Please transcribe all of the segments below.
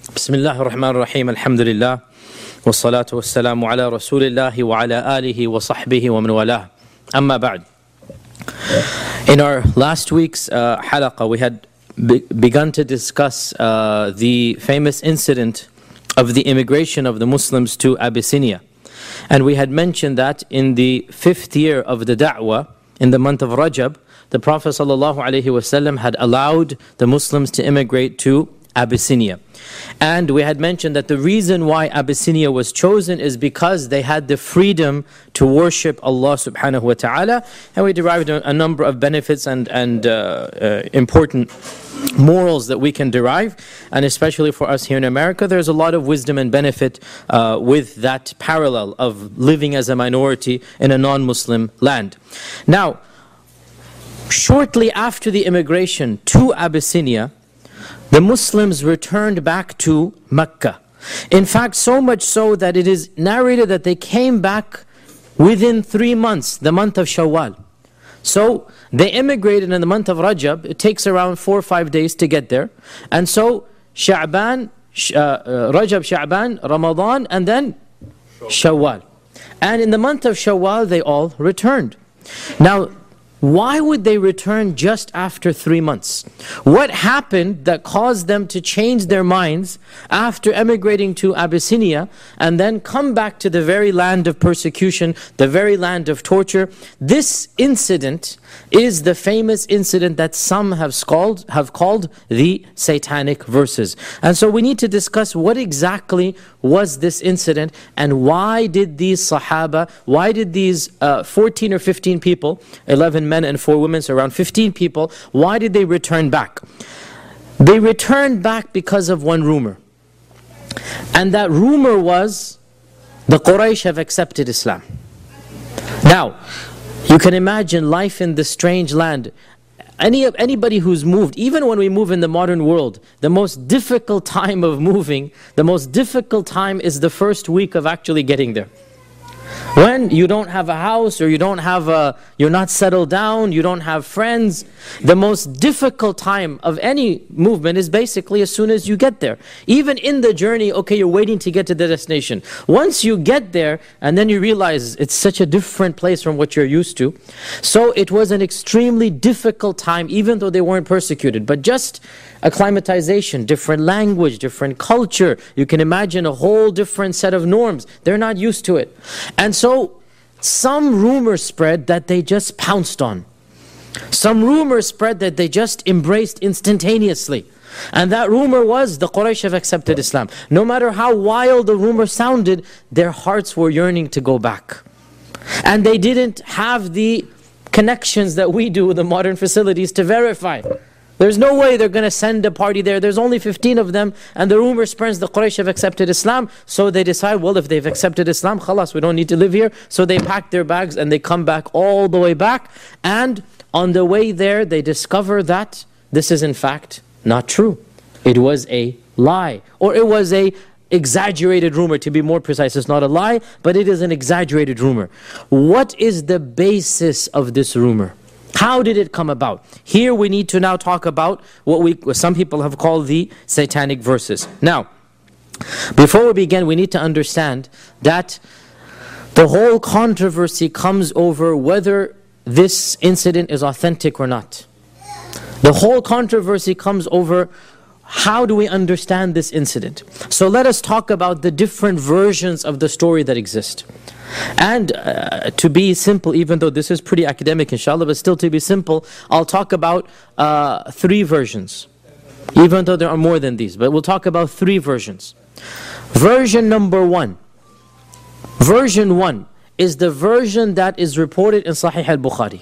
بسم الله الرحمن الرحيم الحمد لله والصلاة والسلام على رسول الله وعلى آله وصحبه ومن والاه أما بعد. In our last week's halaqah we had begun to discuss the famous incident of the immigration of the Muslims to Abyssinia, and we had mentioned that in the 5th year of the da'wah, in the month of Rajab, the Prophet ﷺ had allowed the Muslims to immigrate to Abyssinia. And we had mentioned that the reason why Abyssinia was chosen is because they had the freedom to worship Allah subhanahu wa ta'ala, and we derived a number of benefits and important morals that we can derive, and especially for us here in America, there's a lot of wisdom and benefit with that parallel of living as a minority in a non-Muslim land. Now, shortly after the immigration to Abyssinia, the Muslims returned back to Mecca. In fact, so much so that it is narrated that they came back within 3 months, the month of Shawwal. So they immigrated in the month of Rajab. It takes around 4 or 5 days to get there. And so Rajab, Sha'ban, Ramadan, and then Shawwal. And in the month of Shawwal, they all returned. Now, why would they return just after 3 months? What happened that caused them to change their minds after emigrating to Abyssinia and then come back to the very land of persecution, the very land of torture? This incident is the famous incident that some have called the Satanic Verses. And so we need to discuss what exactly was this incident, and why did these Sahaba, why did these 14 or 15 people, 11 men and 4 women, so around 15 people, why did they return back? They returned back because of one rumor. And that rumor was, the Quraysh have accepted Islam. Now, you can imagine life in this strange land. Anybody who's moved, even when we move in the modern world, the most difficult time of moving, the most difficult time is the first week of actually getting there. When you don't have a house, or you're not settled down, you don't have friends, the most difficult time of any movement is basically as soon as you get there. Even in the journey, okay, you're waiting to get to the destination. Once you get there, and then you realize it's such a different place from what you're used to. So it was an extremely difficult time, even though they weren't persecuted. But just acclimatization, different language, different culture. You can imagine a whole different set of norms. They're not used to it. And so some rumors spread that they just pounced on. Some rumors spread that they just embraced instantaneously. And that rumor was, the Quraysh have accepted Islam. No matter how wild the rumor sounded, their hearts were yearning to go back. And they didn't have the connections that we do with the modern facilities to verify. There's no way they're going to send a party there. There's only 15 of them, and the rumor spreads the Quraysh have accepted Islam. So they decide, well, if they've accepted Islam, khalas, we don't need to live here. So they pack their bags and they come back all the way back. And on the way there, they discover that this is in fact not true. It was a lie, or it was a exaggerated rumor. To be more precise, it's not a lie, but it is an exaggerated rumor. What is the basis of this rumor? How did it come about? Here we need to now talk about what some people have called the Satanic Verses. Now, before we begin, we need to understand that the whole controversy comes over whether this incident is authentic or not. The whole controversy comes over how do we understand this incident. So let us talk about the different versions of the story that exist. And to be simple, even though this is pretty academic inshallah, but still to be simple, I'll talk about 3 versions. Even though there are more than these, but we'll talk about 3 versions. Version number 1. Version 1 is the version that is reported in Sahih al-Bukhari.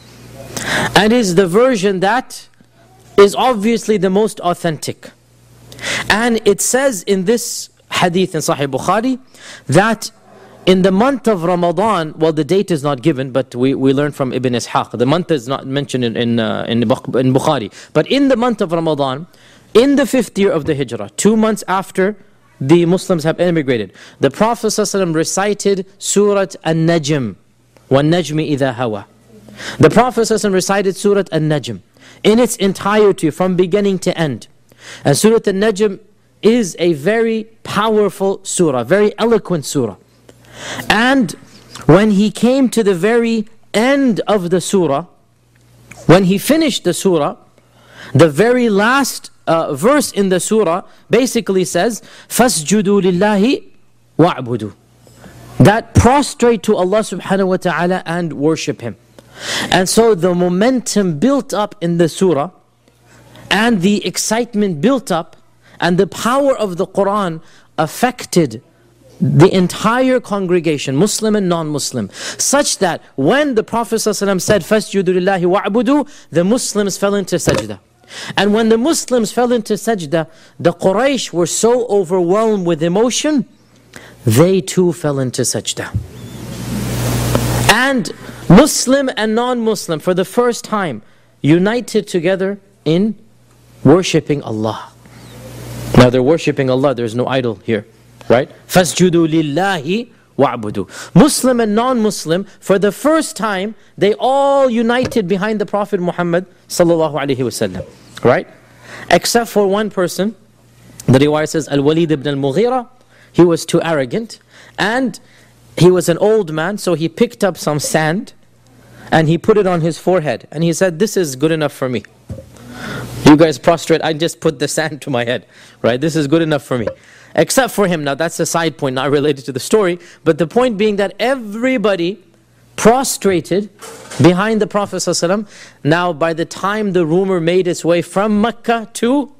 And is the version that is obviously the most authentic. And it says in this hadith in Sahih Bukhari that in the month of Ramadan, well, the date is not given, but we learn from Ibn Ishaq. The month is not mentioned in Bukhari. But in the month of Ramadan, in the 5th year of the Hijrah, 2 months after the Muslims have immigrated, the Prophet ﷺ recited Surah An-Najm, وَالنَّجْمِ إِذَا هَوَى. The Prophet ﷺ recited Surah An-Najm in its entirety, from beginning to end. And Surah An-Najm is a very powerful surah, very eloquent surah. And when he came to the very end of the surah, when he finished the surah, the very last verse in the surah basically says, فَاسْجُدُوا لِلَّهِ وَاعْبُدُوا. That prostrate to Allah subhanahu wa ta'ala and worship Him. And so the momentum built up in the surah, and the excitement built up, and the power of the Quran affected the entire congregation, Muslim and non-Muslim, such that when the Prophet ﷺ said, فَاسْجُدُوا لِلَّهِ وَاعْبُدُوا, the Muslims fell into sajda. And when the Muslims fell into sajda, the Quraysh were so overwhelmed with emotion, they too fell into sajda. And Muslim and non-Muslim, for the first time, united together in worshipping Allah. Now they're worshipping Allah, there's no idol here. Right? فَاسْجُدُوا لِلَّهِ وَاعْبُدُوا. Muslim and non-Muslim, for the first time, they all united behind the Prophet Muhammad sallallahu alaihi wasallam. Right? Except for one person, the riwayah says, Al-Walid ibn al-Mughira, he was too arrogant, and he was an old man, so he picked up some sand, and he put it on his forehead, and he said, this is good enough for me. You guys prostrate, I just put the sand to my head. Right? This is good enough for me. Except for him. Now that's a side point, not related to the story. But the point being that everybody prostrated behind the Prophet ﷺ. Now by the time the rumor made its way from Mecca to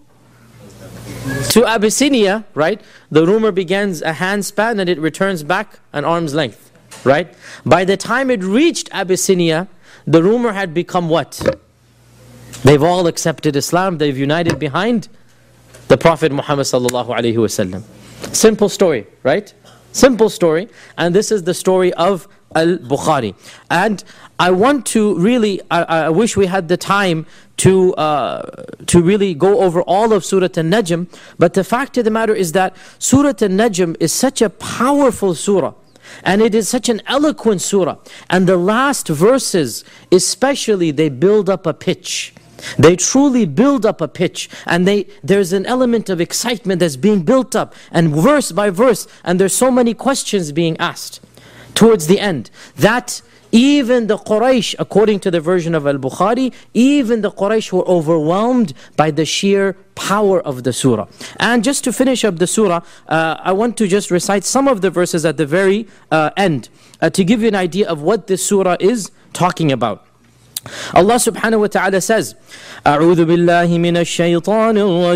Abyssinia, right? The rumor begins a handspan and it returns back an arm's length. Right? By the time it reached Abyssinia, the rumor had become what? They've all accepted Islam, they've united behind the Prophet Muhammad sallallahu alaihi wasallam. Simple story, right? Simple story. And this is the story of Al-Bukhari. And I want to really, I wish we had the time to really go over all of Surah An-Najm. But the fact of the matter is that Surah An-Najm is such a powerful surah. And it is such an eloquent surah. And the last verses, especially, they build up a pitch. They truly build up a pitch, and there's an element of excitement that's being built up, and verse by verse, and there's so many questions being asked towards the end, that even the Quraysh, according to the version of Al-Bukhari, even the Quraysh were overwhelmed by the sheer power of the surah. And just to finish up the surah, I want to just recite some of the verses at the very end, to give you an idea of what this surah is talking about. Allah subhanahu wa ta'ala says, أعوذ بالله من الشيطان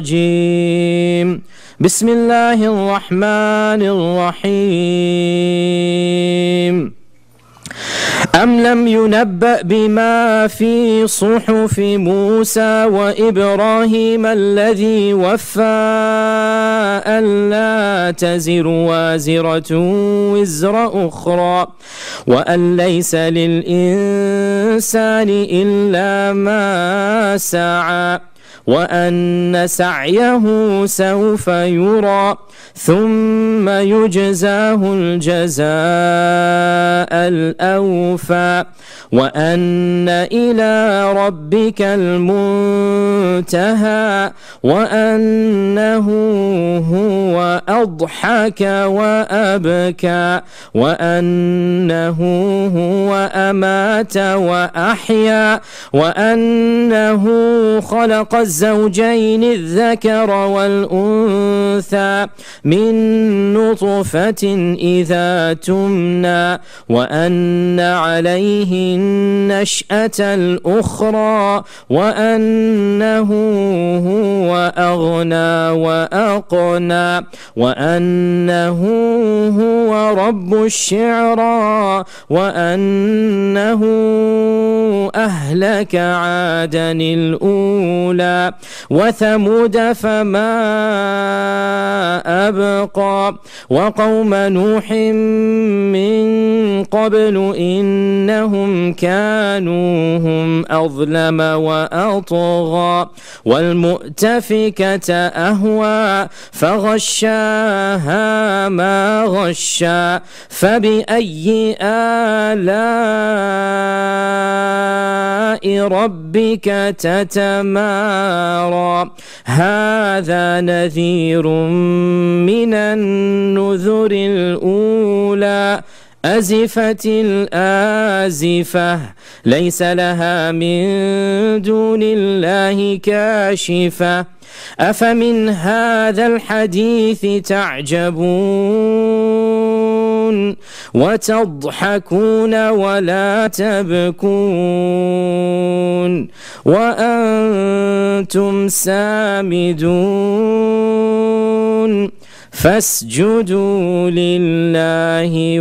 الرجيم بسم الله الرحمن الرحيم أم لم ينبأ بما في صحف موسى وإبراهيم الذي وفى ألا تزر وازرة وزر أخرى وأن ليس للإنسان إلا ما سعى وأن سعيه سوف يرى ثم يجزاه الجزاء الأوفى وأن إلى ربك المنتهى وأنه هو أضحك وأبكى وأنه هو أمات وأحيا وأنه خلق الزوجين الذكر والأنثى من نطفة إذا تمنى وأن عليه النشأة الأخرى وأنه هو أغنى وأقنى وأنه هو رب الشعرى وأنه أهلك عادا الأولى وثمود فما أبقى وقوم نوح من قبل إنهم كانوا هم أظلم وأطغى والمؤتفكة أهوى فغشاها ما غشى فبأي آلاء لربك تتمارى هذا نذير من النذر الأولى أزفت الآزفة ليس لها من دون الله كاشفة أفمن هذا الحديث تعجبون وتضحكون ولا تبكون وأنتم سامدون فاسجدوا لله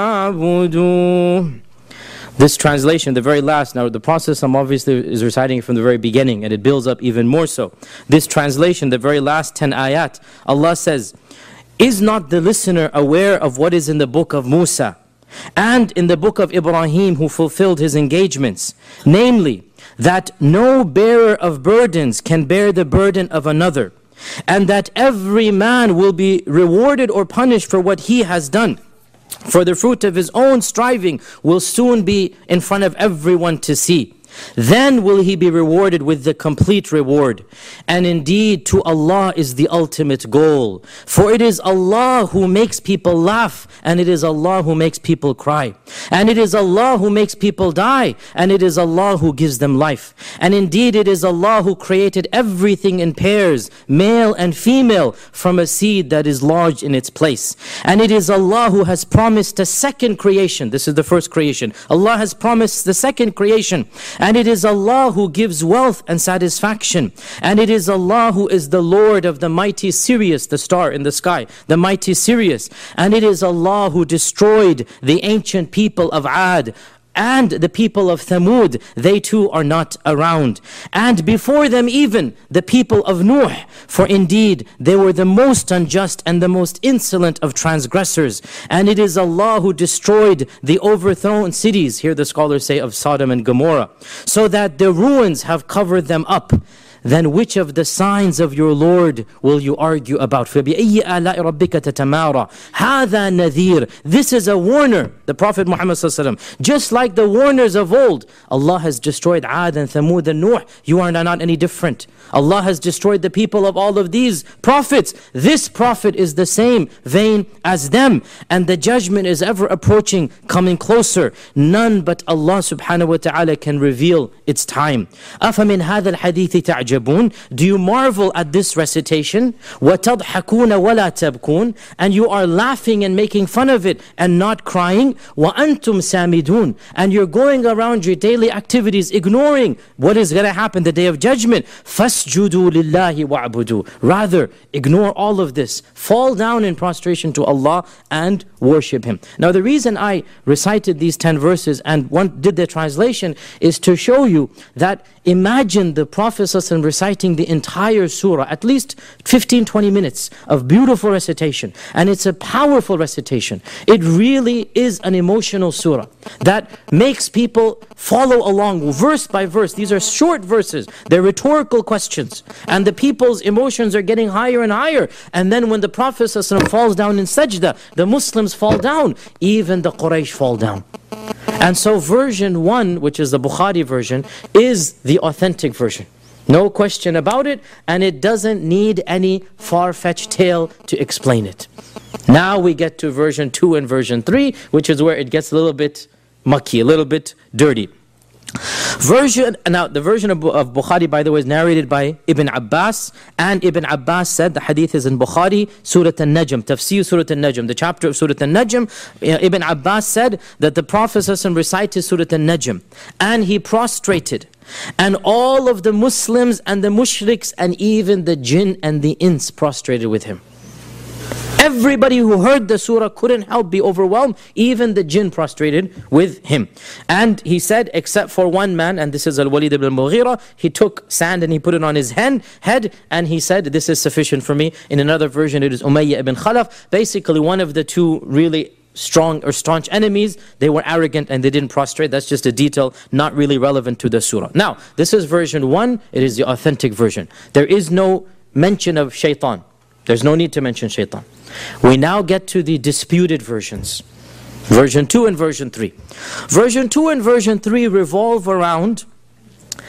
واعبدوه. This translation, the very last, now the process I'm obviously is reciting it from the very beginning and it builds up even more so. This translation, the very last 10 ayat, Allah says, is not the listener aware of what is in the book of Musa and in the book of Ibrahim who fulfilled his engagements? Namely, that no bearer of burdens can bear the burden of another, and that every man will be rewarded or punished for what he has done. For the fruit of his own striving will soon be in front of everyone to see. Then will he be rewarded with the complete reward. And indeed, to Allah is the ultimate goal. For it is Allah who makes people laugh, and it is Allah who makes people cry. And it is Allah who makes people die, and it is Allah who gives them life. And indeed, it is Allah who created everything in pairs, male and female, from a seed that is lodged in its place. And it is Allah who has promised a second creation. This is the first creation. Allah has promised the second creation. And it is Allah who gives wealth and satisfaction. And it is Allah who is the Lord of the mighty Sirius, the star in the sky, the mighty Sirius. And it is Allah who destroyed the ancient people of Ad and the people of Thamud. They too are not around. And before them even the people of Nuh, for indeed they were the most unjust and the most insolent of transgressors. And it is Allah who destroyed the overthrown cities, here the scholars say of Sodom and Gomorrah, so that the ruins have covered them up. Then which of the signs of your Lord will you argue about? فَبِأَيِّ آلَاءِ رَبِّكَ تَتَمَارَى هَذَا نَذِيرٌ. This is a warner, the Prophet Muhammad ﷺ. Just like the warners of old, Allah has destroyed Ad and Thamud and Nuh. You are not any different. Allah has destroyed the people of all of these prophets. This prophet is the same vein as them. And the judgment is ever approaching, coming closer. None but Allah subhanahu wa ta'ala can reveal its time. أَفَمِنْ هَذَا الْحَدِيثِ تَعْجَبُونَ. Do you marvel at this recitation? وَتَضْحَكُونَ وَلَا تَبْكُونَ. And you are laughing and making fun of it and not crying. وَأَنْتُمْ سَامِدُونَ. And you're going around your daily activities ignoring what is going to happen the day of judgment. فَاسْجُدُوا لِلَّهِ وَاعْبُدُوا. Rather, ignore all of this. Fall down in prostration to Allah and worship Him. Now the reason I recited these 10 verses and did the translation is to show you that imagine the Prophet ﷺ reciting the entire surah, at least 15-20 minutes of beautiful recitation. And it's a powerful recitation. It really is an emotional surah that makes people follow along verse by verse. These are short verses. They're rhetorical questions. And the people's emotions are getting higher and higher. And then when the Prophet ﷺ falls down in sajda, the Muslims fall down. Even the Quraysh fall down. And so version 1, which is the Bukhari version, is the authentic version. No question about it, and it doesn't need any far-fetched tale to explain it. Now we get to version 2 and version 3, which is where it gets a little bit mucky, a little bit dirty. Now the version of Bukhari, by the way, is narrated by Ibn Abbas, and Ibn Abbas said, the hadith is in Bukhari, Surah An-Najm, Tafsir Surah An-Najm, the chapter of Surah An-Najm. Ibn Abbas said that the Prophet ﷺ recited Surah An-Najm, and he prostrated, and all of the Muslims and the mushriks and even the jinn and the ins prostrated with him. Everybody who heard the surah couldn't help be overwhelmed. Even the jinn prostrated with him. And he said, except for one man, and this is Al-Walid ibn Mughira, he took sand and he put it on his head, and he said, this is sufficient for me. In another version, it is Umayyah ibn Khalaf. Basically, one of the two really strong or staunch enemies, they were arrogant and they didn't prostrate. That's just a detail, not really relevant to the surah. Now, this is version 1. It is the authentic version. There is no mention of shaitan. There's no need to mention shaitan. We now get to the disputed versions. Version 2 and version 3. Version 2 and version 3 revolve around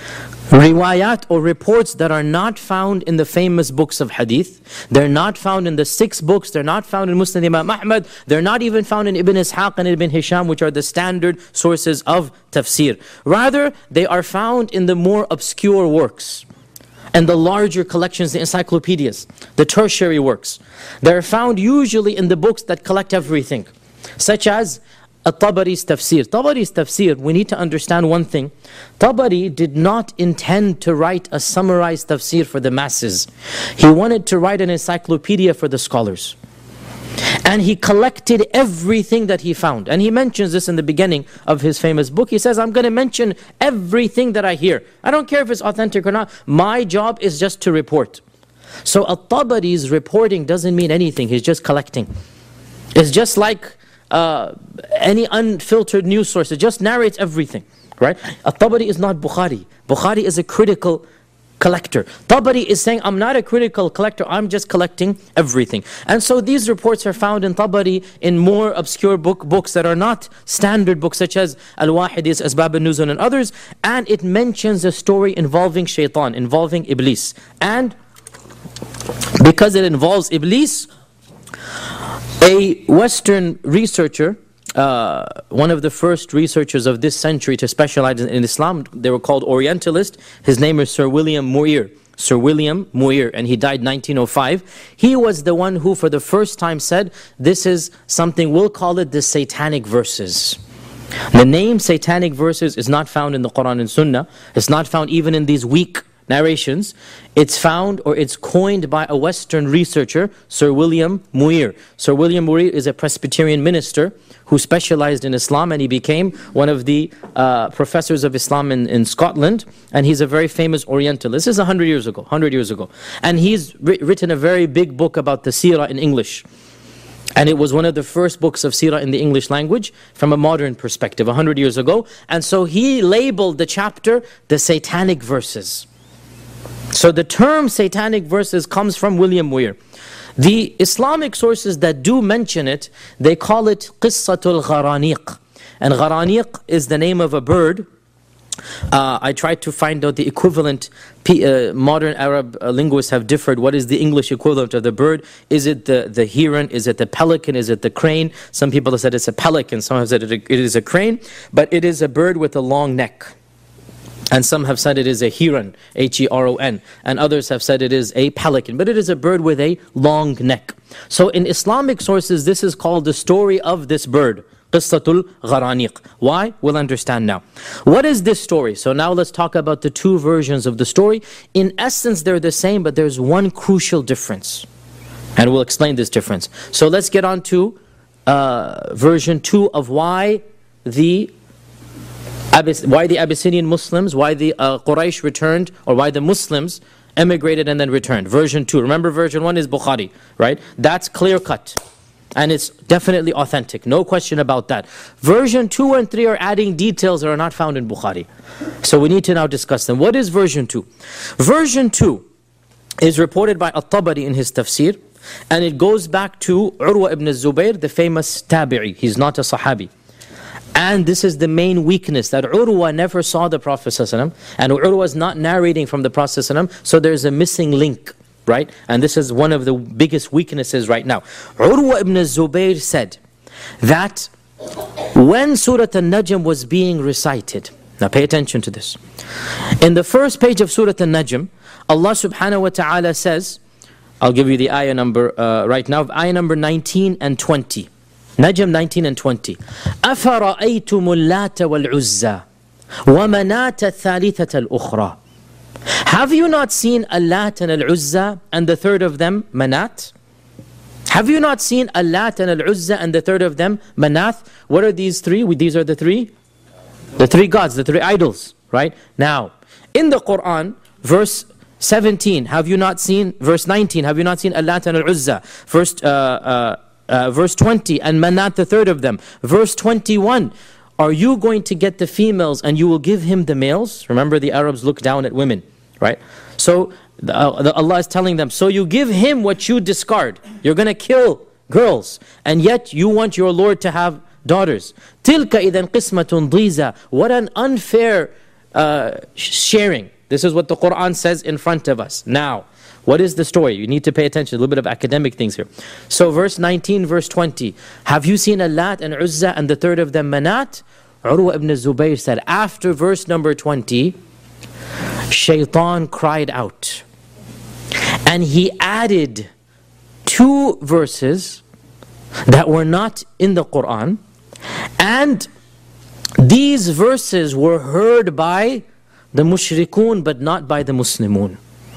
riwayat or reports that are not found in the famous books of hadith. They're not found in the 6 books. They're not found in Musnad Imam Ahmad. They're not even found in Ibn Ishaq and Ibn Hisham, which are the standard sources of tafsir. Rather, they are found in the more obscure works and the larger collections, the encyclopedias, the tertiary works. They're found usually in the books that collect everything, such as At-Tabari's tafsir. Tabari's tafsir, we need to understand one thing. Tabari did not intend to write a summarized tafsir for the masses. He wanted to write an encyclopedia for the scholars. And he collected everything that he found. And he mentions this in the beginning of his famous book. He says, I'm going to mention everything that I hear. I don't care if it's authentic or not. My job is just to report. So At-Tabari's reporting doesn't mean anything. He's just collecting. It's just like any unfiltered news source. It just narrates everything, right? At-Tabari is not Bukhari. Bukhari is a critical collector. Tabari is saying, I'm not a critical collector, I'm just collecting everything. And so these reports are found in Tabari in more obscure books that are not standard books, such as Al-Wahidis, Asbab al-Nuzul and others. And it mentions a story involving shaitan, involving Iblis. And because it involves Iblis, a Western researcher, one of the first researchers of this century to specialize in Islam, they were called Orientalists. His name is Sir William Muir. Sir William Muir, and he died 1905. He was the one who for the first time said, this is something, we'll call it the satanic verses. The name satanic verses is not found in the Quran and Sunnah. It's not found even in these weak narrations. It's found, or it's coined by a Western researcher, Sir William Muir. Sir William Muir is a Presbyterian minister who specialized in Islam, and he became one of the professors of Islam in Scotland, and he's a very famous Orientalist. This is 100 years ago. And he's written a very big book about the seerah in English. And it was one of the first books of seerah in the English language from a modern perspective, 100 years ago. And so he labeled the chapter, the satanic verses. So the term satanic verses comes from William Muir. The Islamic sources that do mention it, they call it Qissatul Gharaniq. And Gharaniq is the name of a bird. I tried to find out the equivalent. Modern Arab linguists have differed. What is the English equivalent of the bird? Is it the heron? Is it the pelican? Is it the crane? Some people have said it's a pelican. Some have said it is a crane. But it is a bird with a long neck. And some have said it is a heron, H-E-R-O-N. And others have said it is a pelican. But it is a bird with a long neck. So in Islamic sources, this is called the story of this bird. Qissatul Gharaniq. Why? We'll understand now. What is this story? So now let's talk about the two versions of the story. In essence, they're the same, but there's one crucial difference. And we'll explain this difference. So let's get on to version 2 of why the Abyssinian Muslims, why the Quraysh returned, or why the Muslims emigrated and then returned. Version 2. Remember, version 1 is Bukhari, right? That's clear cut. And it's definitely authentic. No question about that. Version 2 and 3 are adding details that are not found in Bukhari. So we need to now discuss them. What is version 2? Version 2 is reported by At-Tabari in his tafsir. And it goes back to Urwa ibn Zubayr, the famous tabi'i. He's not a sahabi. And this is the main weakness, that Urwa never saw the Prophet ﷺ, and Urwa is not narrating from the Prophet ﷺ, so there's a missing link, right? And this is one of the biggest weaknesses right now. Urwa ibn Zubayr said that when Surah An-Najm was being recited, now pay attention to this. In the first page of Surah An-Najm, Allah subhanahu wa ta'ala says, I'll give you the ayah number right now, ayah number 19 and 20. Najm 19 and 20. أَفَرَأَيْتُمُ اللَّاتَ وَالْعُزَّى وَمَنَاةَ الثَّالِثَةَ الْأُخْرَى. Have you not seen Allat and Al-Uzza and the third of them, Manat? Have you not seen Allat and Al-Uzza and the third of them, Manath? What are these three? These are the three? The three gods, the three idols, right? Now, in the Quran, verse 17, have you not seen, verse 19, have you not seen Allat and Al-Uzza? Verse 20, and Manat, the third of them. Verse 21, are you going to get the females and you will give him the males? Remember, the Arabs look down at women, right? So Allah is telling them, so you give him what you discard. You're going to kill girls, and yet you want your Lord to have daughters. تِلْكَ إِذًا قِسْمَةٌ ضِيزَةٌ. What an unfair sharing. This is what the Quran says in front of us. Now, what is the story? You need to pay attention, a little bit of academic things here. So verse 19, verse 20. Have you seen Lat and Uzza and the third of them Manat? Urwa ibn Zubayr said, after verse number 20, Shaitan cried out. And he added 2 verses that were not in the Quran. And these verses were heard by the mushrikun but not by the Muslimun.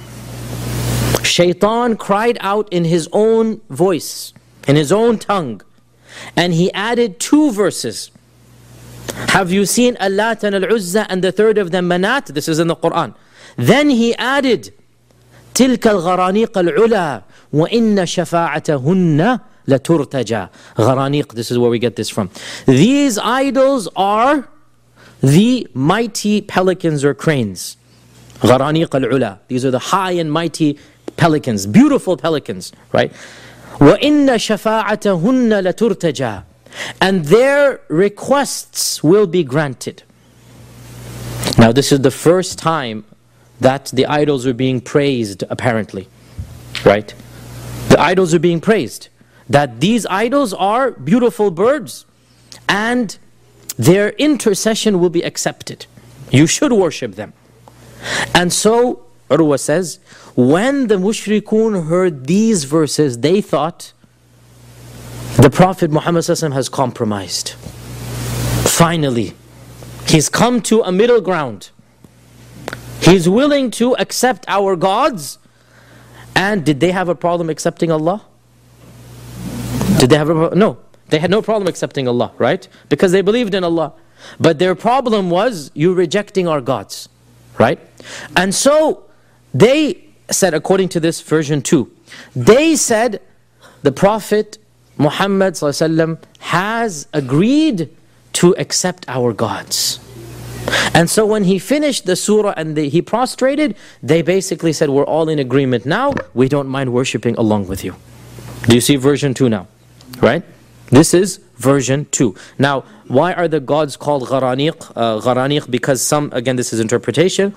Shaitan cried out in his own voice, in his own tongue, and he added 2 verses. Have you seen Al-Lat and Al-Uzza and the third of them Manat? This is in the Quran. Then he added, تِلْكَ الْغَرَانِيقَ الْعُلَى وَإِنَّ شَفَاعَتَهُنَّ لَتُرْتَجَى. Gharaniq, this is where we get this from. These idols are the mighty pelicans or cranes. Gharaniq al-ula. These are the high and mighty pelicans, beautiful pelicans, right? وَإِنَّ شَفَاعَتَهُنَّ لَتُرْتَجَى. And their requests will be granted. Now this is the first time that the idols are being praised, apparently, right? The idols are being praised. That these idols are beautiful birds and their intercession will be accepted. You should worship them. And so, Urwa says, when the mushrikun heard these verses, they thought the Prophet Muhammad ﷺ has compromised. Finally, he's come to a middle ground. He's willing to accept our gods. And did they have a problem accepting Allah? Did they have a problem? No. They had no problem accepting Allah, right? Because they believed in Allah. But their problem was, you rejecting our gods, right? And so, they said, according to this version 2, they said, the Prophet Muhammad ﷺ has agreed to accept our gods. And so when he finished the surah and he prostrated, they basically said, we're all in agreement now, we don't mind worshipping along with you. Do you see version 2 now? Right? This is version 2. Now, why are the gods called Gharaniq? Gharaniq, because some, again this is interpretation,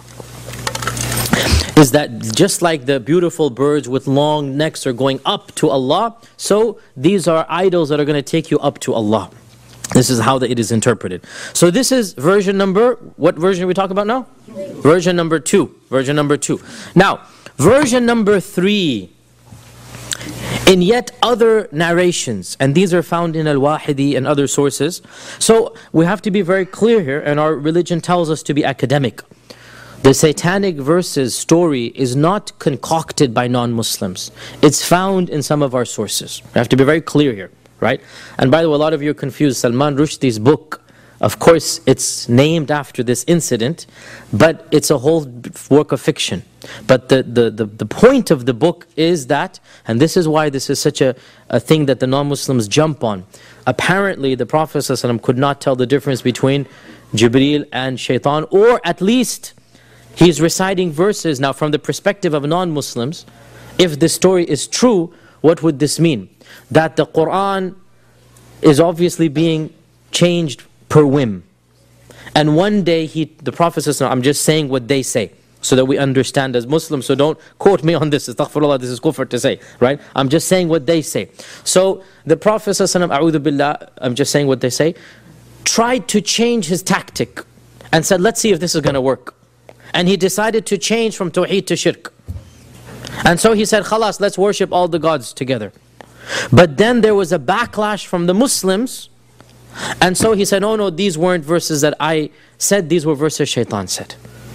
is that just like the beautiful birds with long necks are going up to Allah, so these are idols that are going to take you up to Allah. This is how it is interpreted. So this is version number, what version are we talking about now? Version number 2. Version number 2. Now, version number 3. In yet other narrations, and these are found in Al-Wahidi and other sources. So we have to be very clear here, and our religion tells us to be academic. The satanic verses story is not concocted by non-Muslims. It's found in some of our sources. We have to be very clear here, right? And by the way, a lot of you are confused. Salman Rushdie's book, of course, it's named after this incident, but it's a whole work of fiction. But the point of the book is that, and this is why this is such a thing that the non-Muslims jump on. Apparently, the Prophet ﷺ could not tell the difference between Jibreel and Shaitan, or at least he's reciting verses. Now, from the perspective of non-Muslims, if this story is true, what would this mean? That the Quran is obviously being changed per whim. And one day, the Prophet ﷺ, I'm just saying what they say, so that we understand as Muslims, so don't quote me on this, astaghfirullah, this is kufr to say, right? I'm just saying what they say. So the Prophet ﷺ, a'udhu billah, I'm just saying what they say, tried to change his tactic and said, let's see if this is going to work. And he decided to change from tawheed to shirk. And so he said, khalas, let's worship all the gods together. But then there was a backlash from the Muslims, and so he said, no, these weren't verses that I said, these were verses Shaitan said.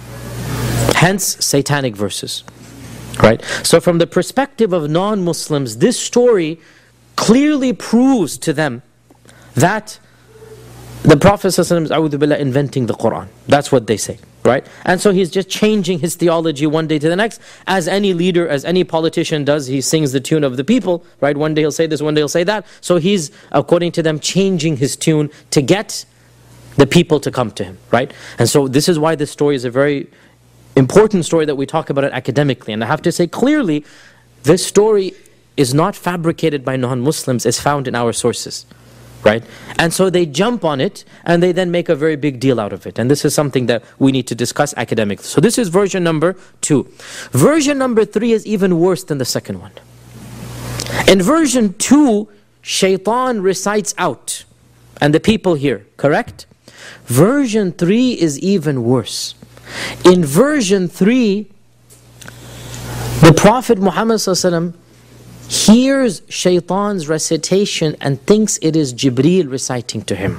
Hence, satanic verses, right? So from the perspective of non-Muslims, this story clearly proves to them that the Prophet ﷺ is, a'udhu billah, inventing the Quran. That's what they say, right? And so he's just changing his theology one day to the next. As any leader, as any politician does, he sings the tune of the people, right? One day he'll say this, one day he'll say that. So he's, according to them, changing his tune to get the people to come to him, right? And so this is why this story is a very important story that we talk about it academically. And I have to say clearly, this story is not fabricated by non-Muslims, it's found in our sources, right? And so they jump on it and they then make a very big deal out of it. And this is something that we need to discuss academically. So this is version number 2. Version number 3 is even worse than the second one. In version 2, shaitan recites out and the people hear, correct? Version 3 is even worse. In version 3, the Prophet Muhammad ﷺ hears shaitan's recitation and thinks it is Jibreel reciting to him.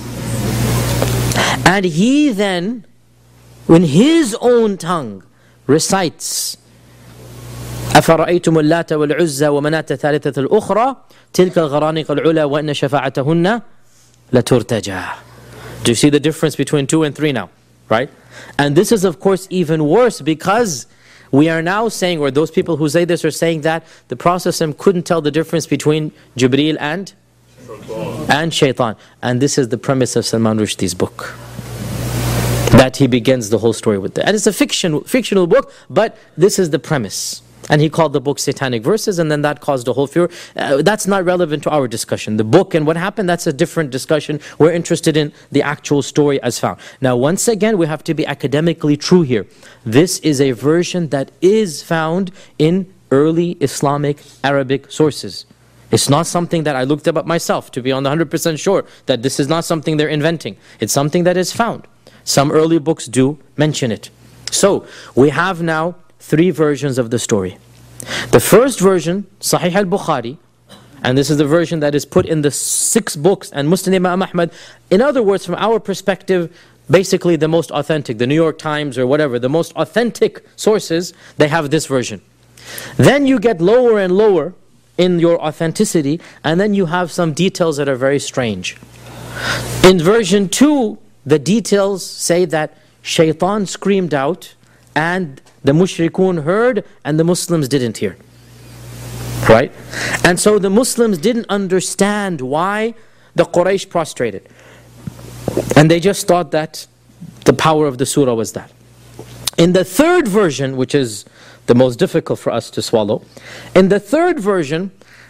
And he then, in his own tongue, recites أَفَرَأَيْتُمُ اللَّاتَ وَالْعُزَّى وَمَنَاةَ الثَّالِثَةَ الْأُخْرَى تِلْكَ الْغَرَانِقَ الْعُلَى وَإِنَّ شَفَاعَتَهُنَّ لَتُرْتَجَى. Do you see the difference between 2 and 3 now? Right? And this is of course even worse because we are now saying, or those people who say this are saying that the Prophet couldn't tell the difference between Jibreel and shaitan. And this is the premise of Salman Rushdie's book. That he begins the whole story with that. And it's a fictional book, but this is the premise. And he called the book Satanic Verses, and then that caused a whole furor. That's not relevant to our discussion. The book and what happened, that's a different discussion. We're interested in the actual story as found. Now, once again, we have to be academically true here. This is a version that is found in early Islamic Arabic sources. It's not something that I looked up myself to be on the 100% sure that this is not something they're inventing. It's something that is found. Some early books do mention it. So, we have now 3 versions of the story. The first version, Sahih al-Bukhari, and this is the version that is put in the 6 books and Musnad Imam Ahmad. In other words, from our perspective, basically the most authentic, the New York Times or whatever, the most authentic sources, they have this version. Then you get lower and lower in your authenticity, and then you have some details that are very strange. In version 2, the details say that shaitan screamed out and the mushrikun heard and the Muslims didn't hear. Right? And so the Muslims didn't understand why the Quraysh prostrated. And they just thought that the power of the surah was that. In the third version, which is the most difficult for us to swallow, in the third version,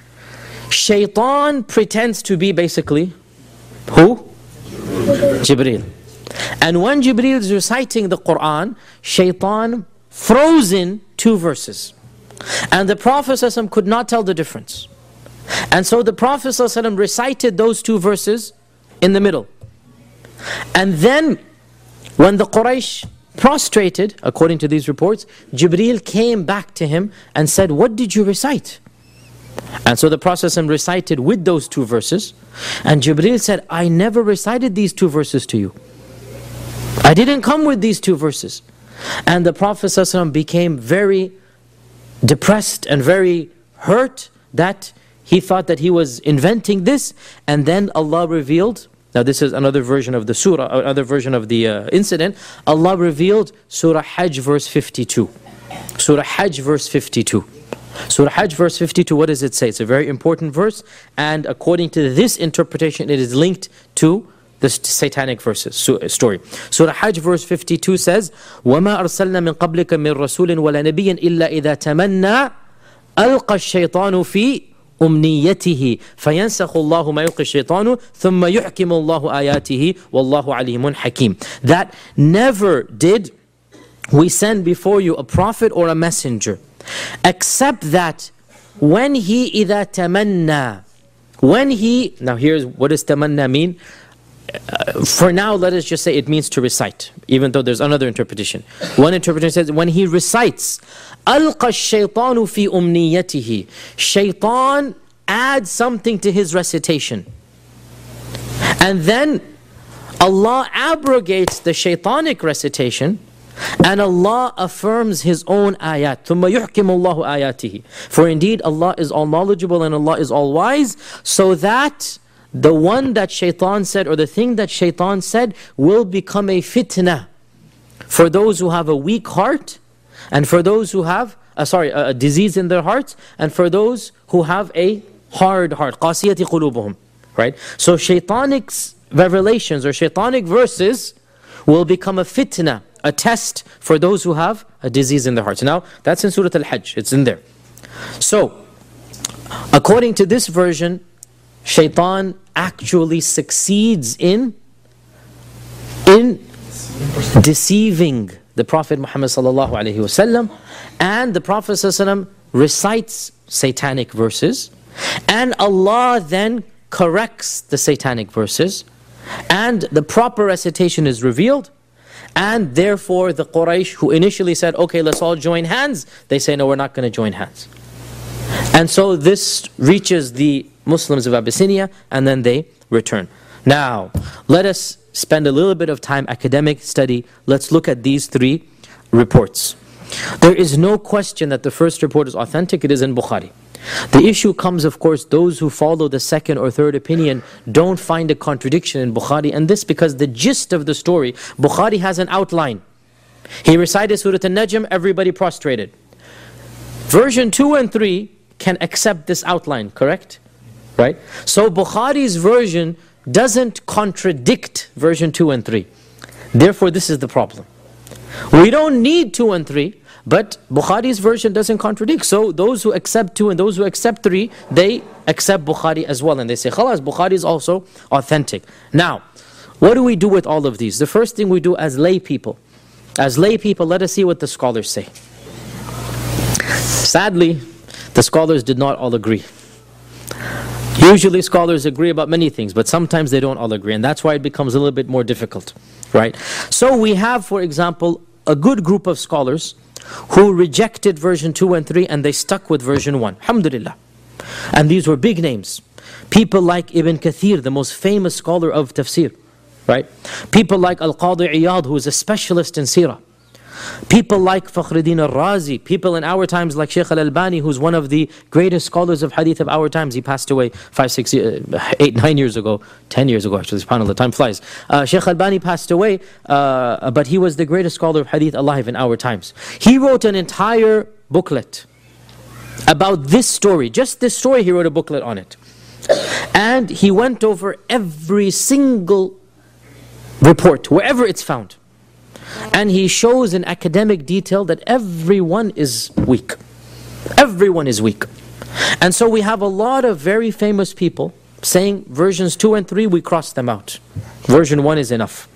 shaitan pretends to be basically, who? Jibreel. And when Jibreel is reciting the Quran, shaitan froze in 2 verses. And the Prophet ﷺ could not tell the difference. And so the Prophet ﷺ recited those 2 verses in the middle. And then when the Quraysh prostrated, according to these reports, Jibreel came back to him and said, "What did you recite?" And so the Prophet ﷺ recited with those 2 verses. And Jibreel said, "I never recited these 2 verses to you. I didn't come with these 2 verses." And the Prophet ﷺ became very depressed and very hurt that he thought that he was inventing this. And then Allah revealed, now this is another version of the surah, another version of the incident. Allah revealed Surah Hajj verse 52. Surah Hajj verse 52. Surah Hajj verse 52, what does it say? It's a very important verse, and according to this interpretation, it is linked to the satanic verses story. Surah Hajj verse 52 says, وَمَا أَرْسَلْنَا مِن قَبْلِكَ مِن رَسُولٍ وَلَا نَبِيٍّ إِلَّا إِذَا تَمَنَّى أَلْقَى الشَّيْطَانُ فِي أُمْنِيَّتِهِ فَيَنْسَخُ اللَّهُ مَا يُلْقِي الشَّيْطَانُ ثُمَّ يُحْكِمُ اللَّهُ آيَاتِهِ وَاللَّهُ عَلِيمٌ حَكِيمٌ. That never did we send before you a prophet or a messenger, except that when he إِذَا تَمَنَّى, when he, now here's what does tamanna mean? For now, let us just say it means to recite, even though there's another interpretation. One interpretation says, when he recites, أَلْقَى الشَّيْطَانُ فِي أُمْنِيَّتِهِ, shaitan adds something to his recitation. And then Allah abrogates the shaitanic recitation, and Allah affirms His own ayat. ثُمَّ يُحْكِمُ اللَّهُ آيَاتِهِ. For indeed Allah is all knowledgeable and Allah is all wise, so that the one that shaitan said, or the thing that shaitan said, will become a fitna for those who have a weak heart, and for those who have a disease in their hearts, and for those who have a hard heart. قَاسِيَةِ قُلُوبُهُمْ. Right? So shaitanic revelations or shaitanic verses will become a fitna, a test for those who have a disease in their hearts. Now, that's in Surah Al-Hajj. It's in there. So, according to this version, Shaitan actually succeeds in deceiving the Prophet Muhammad sallallahu alaihi wasallam, and the Prophet sallallahu alaihi wasallam recites satanic verses, and Allah then corrects the satanic verses, and the proper recitation is revealed, and therefore the Quraysh who initially said, okay, let's all join hands, they say, no, we're not going to join hands. And so this reaches the Muslims of Abyssinia, and then they return. Now, let us spend a little bit of time, academic study. Let's look at these three reports. There is no question that the first report is authentic. It is in Bukhari. The issue comes, of course, those who follow the second or third opinion don't find a contradiction in Bukhari, and this because the gist of the story, Bukhari has an outline. He recited Surah An-Najm, everybody prostrated. Version 2 and 3 can accept this outline, correct? Right? So Bukhari's version doesn't contradict version 2 and 3. Therefore, this is the problem. We don't need 2 and 3, but Bukhari's version doesn't contradict. So those who accept 2 and those who accept 3, they accept Bukhari as well. And they say, khalas, Bukhari is also authentic. Now, what do we do with all of these? The first thing we do as lay people, let us see what the scholars say. Sadly, the scholars did not all agree. Usually scholars agree about many things, but sometimes they don't all agree, and that's why it becomes a little bit more difficult, right? So we have, for example, a good group of scholars who rejected version 2 and 3 and they stuck with version 1. Alhamdulillah. And these were big names. People like Ibn Kathir, the most famous scholar of tafsir, right? People like Al-Qadi Iyad, who is a specialist in seerah. People like Fakhruddin al-Razi, people in our times like Shaykh al-Albani, who's one of the greatest scholars of hadith of our times. He passed away 9 years ago, 10 years ago actually, subhanAllah, time flies. Shaykh al-Albani passed away, but he was the greatest scholar of hadith alive in our times. He wrote an entire booklet about this story, just this story, he wrote a booklet on it. And he went over every single report, wherever it's found. And he shows in academic detail that everyone is weak. Everyone is weak. And so we have a lot of very famous people saying versions 2 and 3, we cross them out. Version 1 is enough.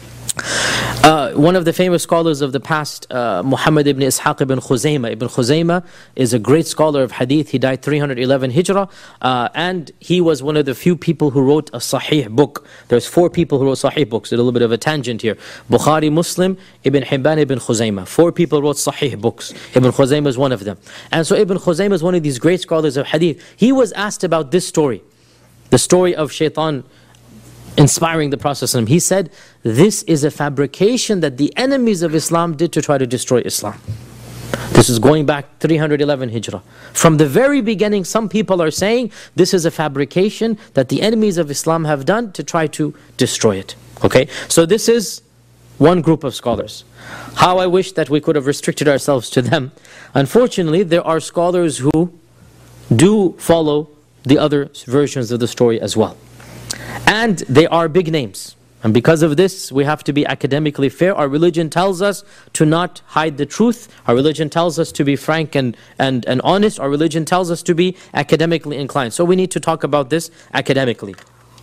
One of the famous scholars of the past, Muhammad ibn Ishaq ibn Khuzaymah. Ibn Khuzaymah is a great scholar of hadith. He died 311 Hijrah, and he was one of the few people who wrote a Sahih book. There's 4 people who wrote Sahih books. A little bit of a tangent here. Bukhari, Muslim, Ibn Hibban, Ibn Khuzaymah. 4 people wrote Sahih books. Ibn Khuzaymah is one of them. And so Ibn Khuzaymah is one of these great scholars of hadith. He was asked about this story, the story of Shaitan inspiring the Prophet ﷺ. He said, this is a fabrication that the enemies of Islam did to try to destroy Islam. This is going back 311 Hijrah. From the very beginning, some people are saying this is a fabrication that the enemies of Islam have done to try to destroy it. Okay, so this is one group of scholars. How I wish that we could have restricted ourselves to them. Unfortunately, there are scholars who do follow the other versions of the story as well. And they are big names. And because of this, we have to be academically fair. Our religion tells us to not hide the truth. Our religion tells us to be frank and honest. Our religion tells us to be academically inclined. So we need to talk about this academically.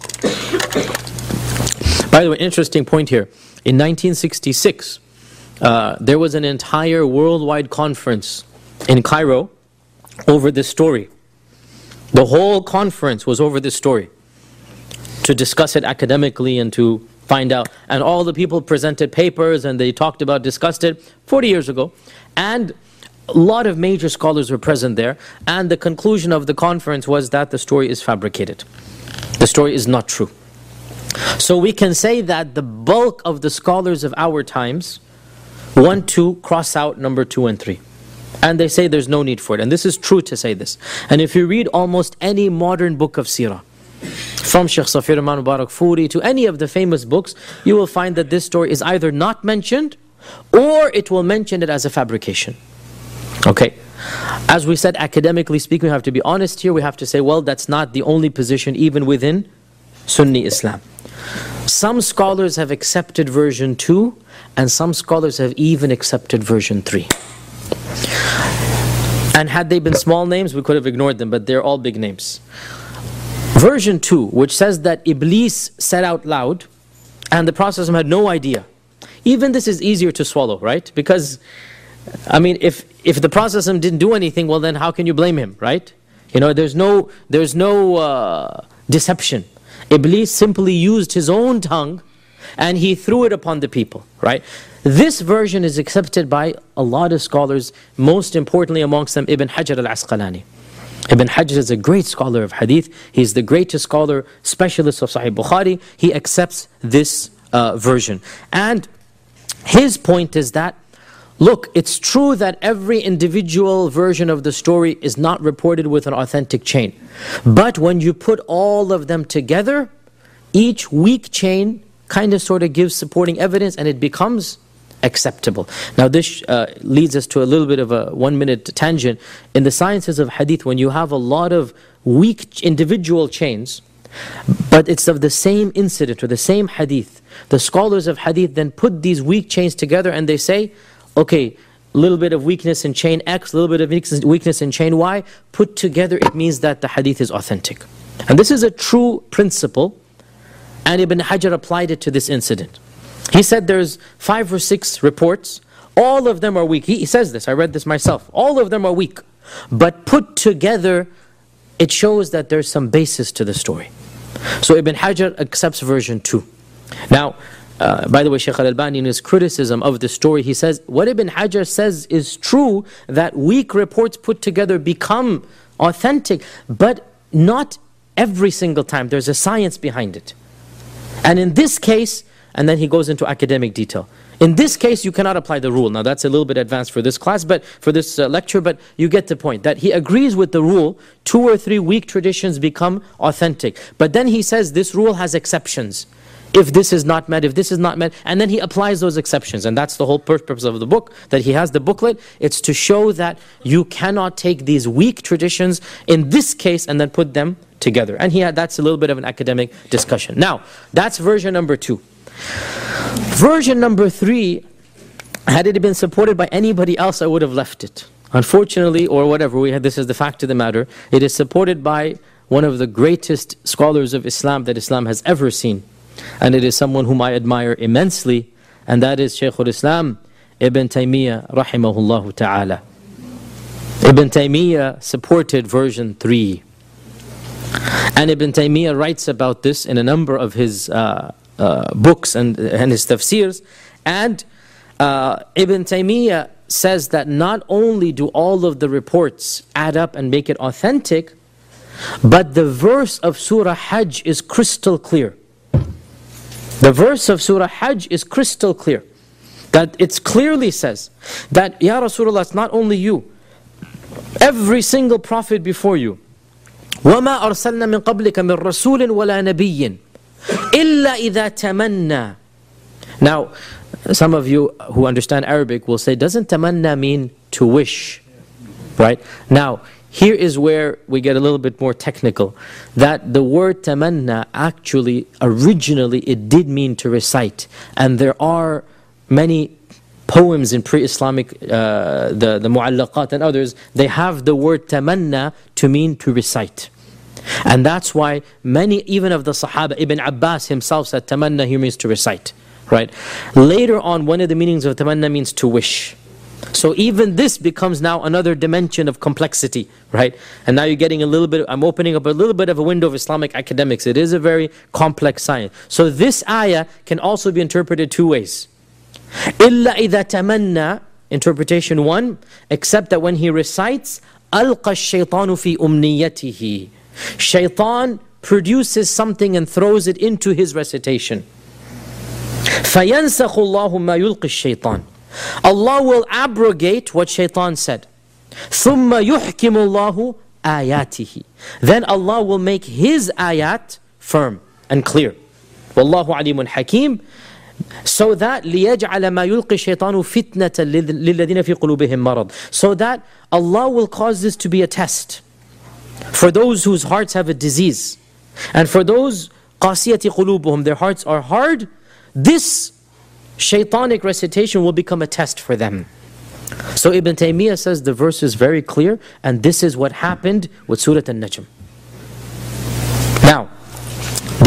By the way, interesting point here. In 1966, there was an entire worldwide conference in Cairo over this story. The whole conference was over this story, to discuss it academically and to find out. And all the people presented papers and they talked about, discussed it 40 years ago. And a lot of major scholars were present there. And the conclusion of the conference was that the story is fabricated. The story is not true. So we can say that the bulk of the scholars of our times want to cross out number 2 and 3. And they say there's no need for it. And this is true to say this. And if you read almost any modern book of seerah, from Shaykh Safir Rahman Mubarakfuri to any of the famous books, you will find that this story is either not mentioned or it will mention it as a fabrication. Okay. As we said, academically speaking, we have to be honest here. We have to say, well, that's not the only position even within Sunni Islam. Some scholars have accepted version 2 and some scholars have even accepted version 3. And had they been small names, we could have ignored them, but they're all big names. Version 2, which says that Iblis said out loud and the Prophet ﷺ had no idea. Even this is easier to swallow, right? Because, I mean, if the Prophet ﷺ didn't do anything, well then how can you blame him, right? There's no deception. Iblis simply used his own tongue and he threw it upon the people, right? This version is accepted by a lot of scholars, most importantly amongst them Ibn Hajar al-Asqalani. Ibn Hajar is a great scholar of hadith. He's the greatest scholar, specialist of Sahih Bukhari. He accepts this version. And his point is that, look, it's true that every individual version of the story is not reported with an authentic chain. But when you put all of them together, each weak chain kind of sort of gives supporting evidence and it becomes acceptable. Now this leads us to a little bit of a 1-minute tangent. In the sciences of hadith, when you have a lot of weak individual chains, but it's of the same incident or the same hadith, the scholars of hadith then put these weak chains together and they say, okay, a little bit of weakness in chain X, a little bit of weakness in chain Y, put together it means that the hadith is authentic. And this is a true principle, and Ibn Hajar applied it to this incident. He said there's 5 or 6 reports, all of them are weak. He says this, I read this myself, all of them are weak. But put together, it shows that there's some basis to the story. So Ibn Hajar accepts version 2. Now, by the way, Shaykh al-Albani in his criticism of the story, he says, what Ibn Hajar says is true, that weak reports put together become authentic, but not every single time. There's a science behind it. And in this case, and then he goes into academic detail. In this case, you cannot apply the rule. Now that's a little bit advanced for this class, but for this lecture, but you get the point. That he agrees with the rule, 2 or 3 weak traditions become authentic. But then he says this rule has exceptions. If this is not met, if this is not met, and then he applies those exceptions. And that's the whole purpose of the book, that he has the booklet. It's to show that you cannot take these weak traditions in this case and then put them together. And that's a little bit of an academic discussion. Now, that's version number 2. Version number 3, had it been supported by anybody else, I would have left it. Unfortunately, or whatever, this is the fact of the matter, it is supported by one of the greatest scholars of Islam that Islam has ever seen. And it is someone whom I admire immensely, and that is Shaykh al-Islam Ibn Taymiyyah rahimahullah ta'ala. Ibn Taymiyyah supported version 3. And Ibn Taymiyyah writes about this in a number of his books and his tafsirs. And Ibn Taymiyyah says that not only do all of the reports add up and make it authentic, but the verse of Surah Hajj is crystal clear. The verse of Surah Hajj is crystal clear. That it clearly says that, Ya Rasulullah, it's not only you, every single prophet before you, وَمَا أَرْسَلْنَا مِن قَبْلِكَ مِن رَسُولٍ وَلَا نَبِيٍّ إِلَّا إِذَا تَمَنَّى. Now, some of you who understand Arabic will say, doesn't tamanna mean to wish? Right? Now, here is where we get a little bit more technical. That the word tamanna actually, originally, it did mean to recite. And there are many poems in pre-Islamic, the mu'allaqat and others, they have the word tamanna to mean to recite. And that's why many, even of the Sahaba, Ibn Abbas himself said tamanna here means to recite. Right? Later on, one of the meanings of tamanna means to wish. So even this becomes now another dimension of complexity, right? And now you're getting a little bit, I'm opening up a little bit of a window of Islamic academics. It is a very complex science. So this ayah can also be interpreted 2 ways. إِلَّا إِذَا تَمَنَّى, interpretation 1, except that when he recites, أَلْقَى الشَّيْطَانُ فِي أُمْنِيَّتِهِ. Shaitan produces something and throws it into his recitation. فَيَنْسَخُ اللَّهُ مَا يُلْقِ الشَّيْطَانِ. Allah will abrogate what shaitan said. ثُمَّ يُحْكِمُ اللَّهُ آيَاتِهِ. Then Allah will make His ayat firm and clear. وَاللَّهُ عَلِيمٌ حَكِيمٌ. So that لِيَجْعَلَ مَا يُلْقِ الشَّيْطَانُ فِتْنَةً لِلَّذِينَ فِي قُلُوبِهِمْ مَرَضٍ. So that Allah will cause this to be a test for those whose hearts have a disease. And for those قَاسِيَةِ قُلُوبُهُمْ, their hearts are hard, this shaitanic recitation will become a test for them. So Ibn Taymiyyah says the verse is very clear, and this is what happened with Surah An-Najm. Now,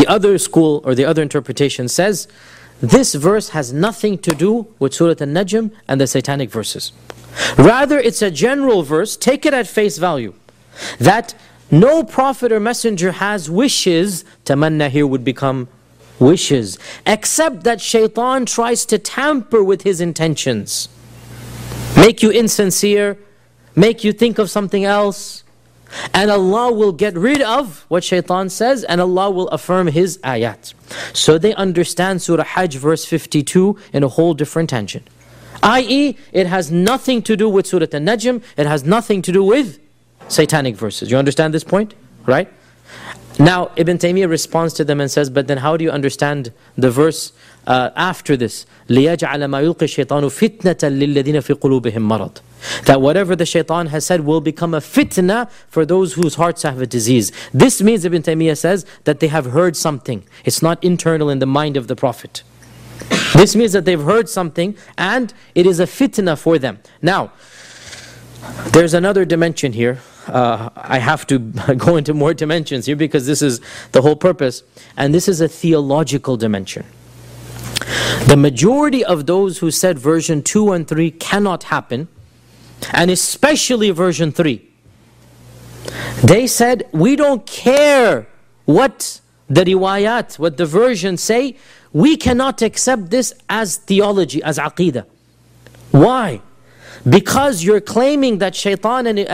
The other school or the other interpretation says, this verse has nothing to do with Surah An-Najm and the satanic verses. Rather, it's a general verse, take it at face value, that no prophet or messenger has wishes, tamanna here would become wishes, except that shaitan tries to tamper with his intentions. Make you insincere, make you think of something else, and Allah will get rid of what shaitan says, and Allah will affirm His ayat. So they understand Surah Hajj verse 52 in a whole different tangent. I.e., it has nothing to do with Surah An-Najm, it has nothing to do with satanic verses. You understand this point? Right? Now, Ibn Taymiyyah responds to them and says, but then how do you understand the verse after this? لِيَجْعَلَ مَا يُلْقِ الشَّيْطَانُ فِتْنَةً لِلَّذِينَ فِي قُلُوبِهِمْ مَرَضٍ. That whatever the shaitan has said will become a fitna for those whose hearts have a disease. This means, Ibn Taymiyyah says, that they have heard something. It's not internal in the mind of the Prophet. This means that they've heard something and it is a fitna for them. Now, there's another dimension here. I have to go into more dimensions here because this is the whole purpose. And this is a theological dimension. The majority of those who said version 2 and 3 cannot happen, and especially version 3, they said, we don't care what the riwayat, what the versions say, we cannot accept this as theology, as aqeedah. Why? Because you're claiming that shaitan and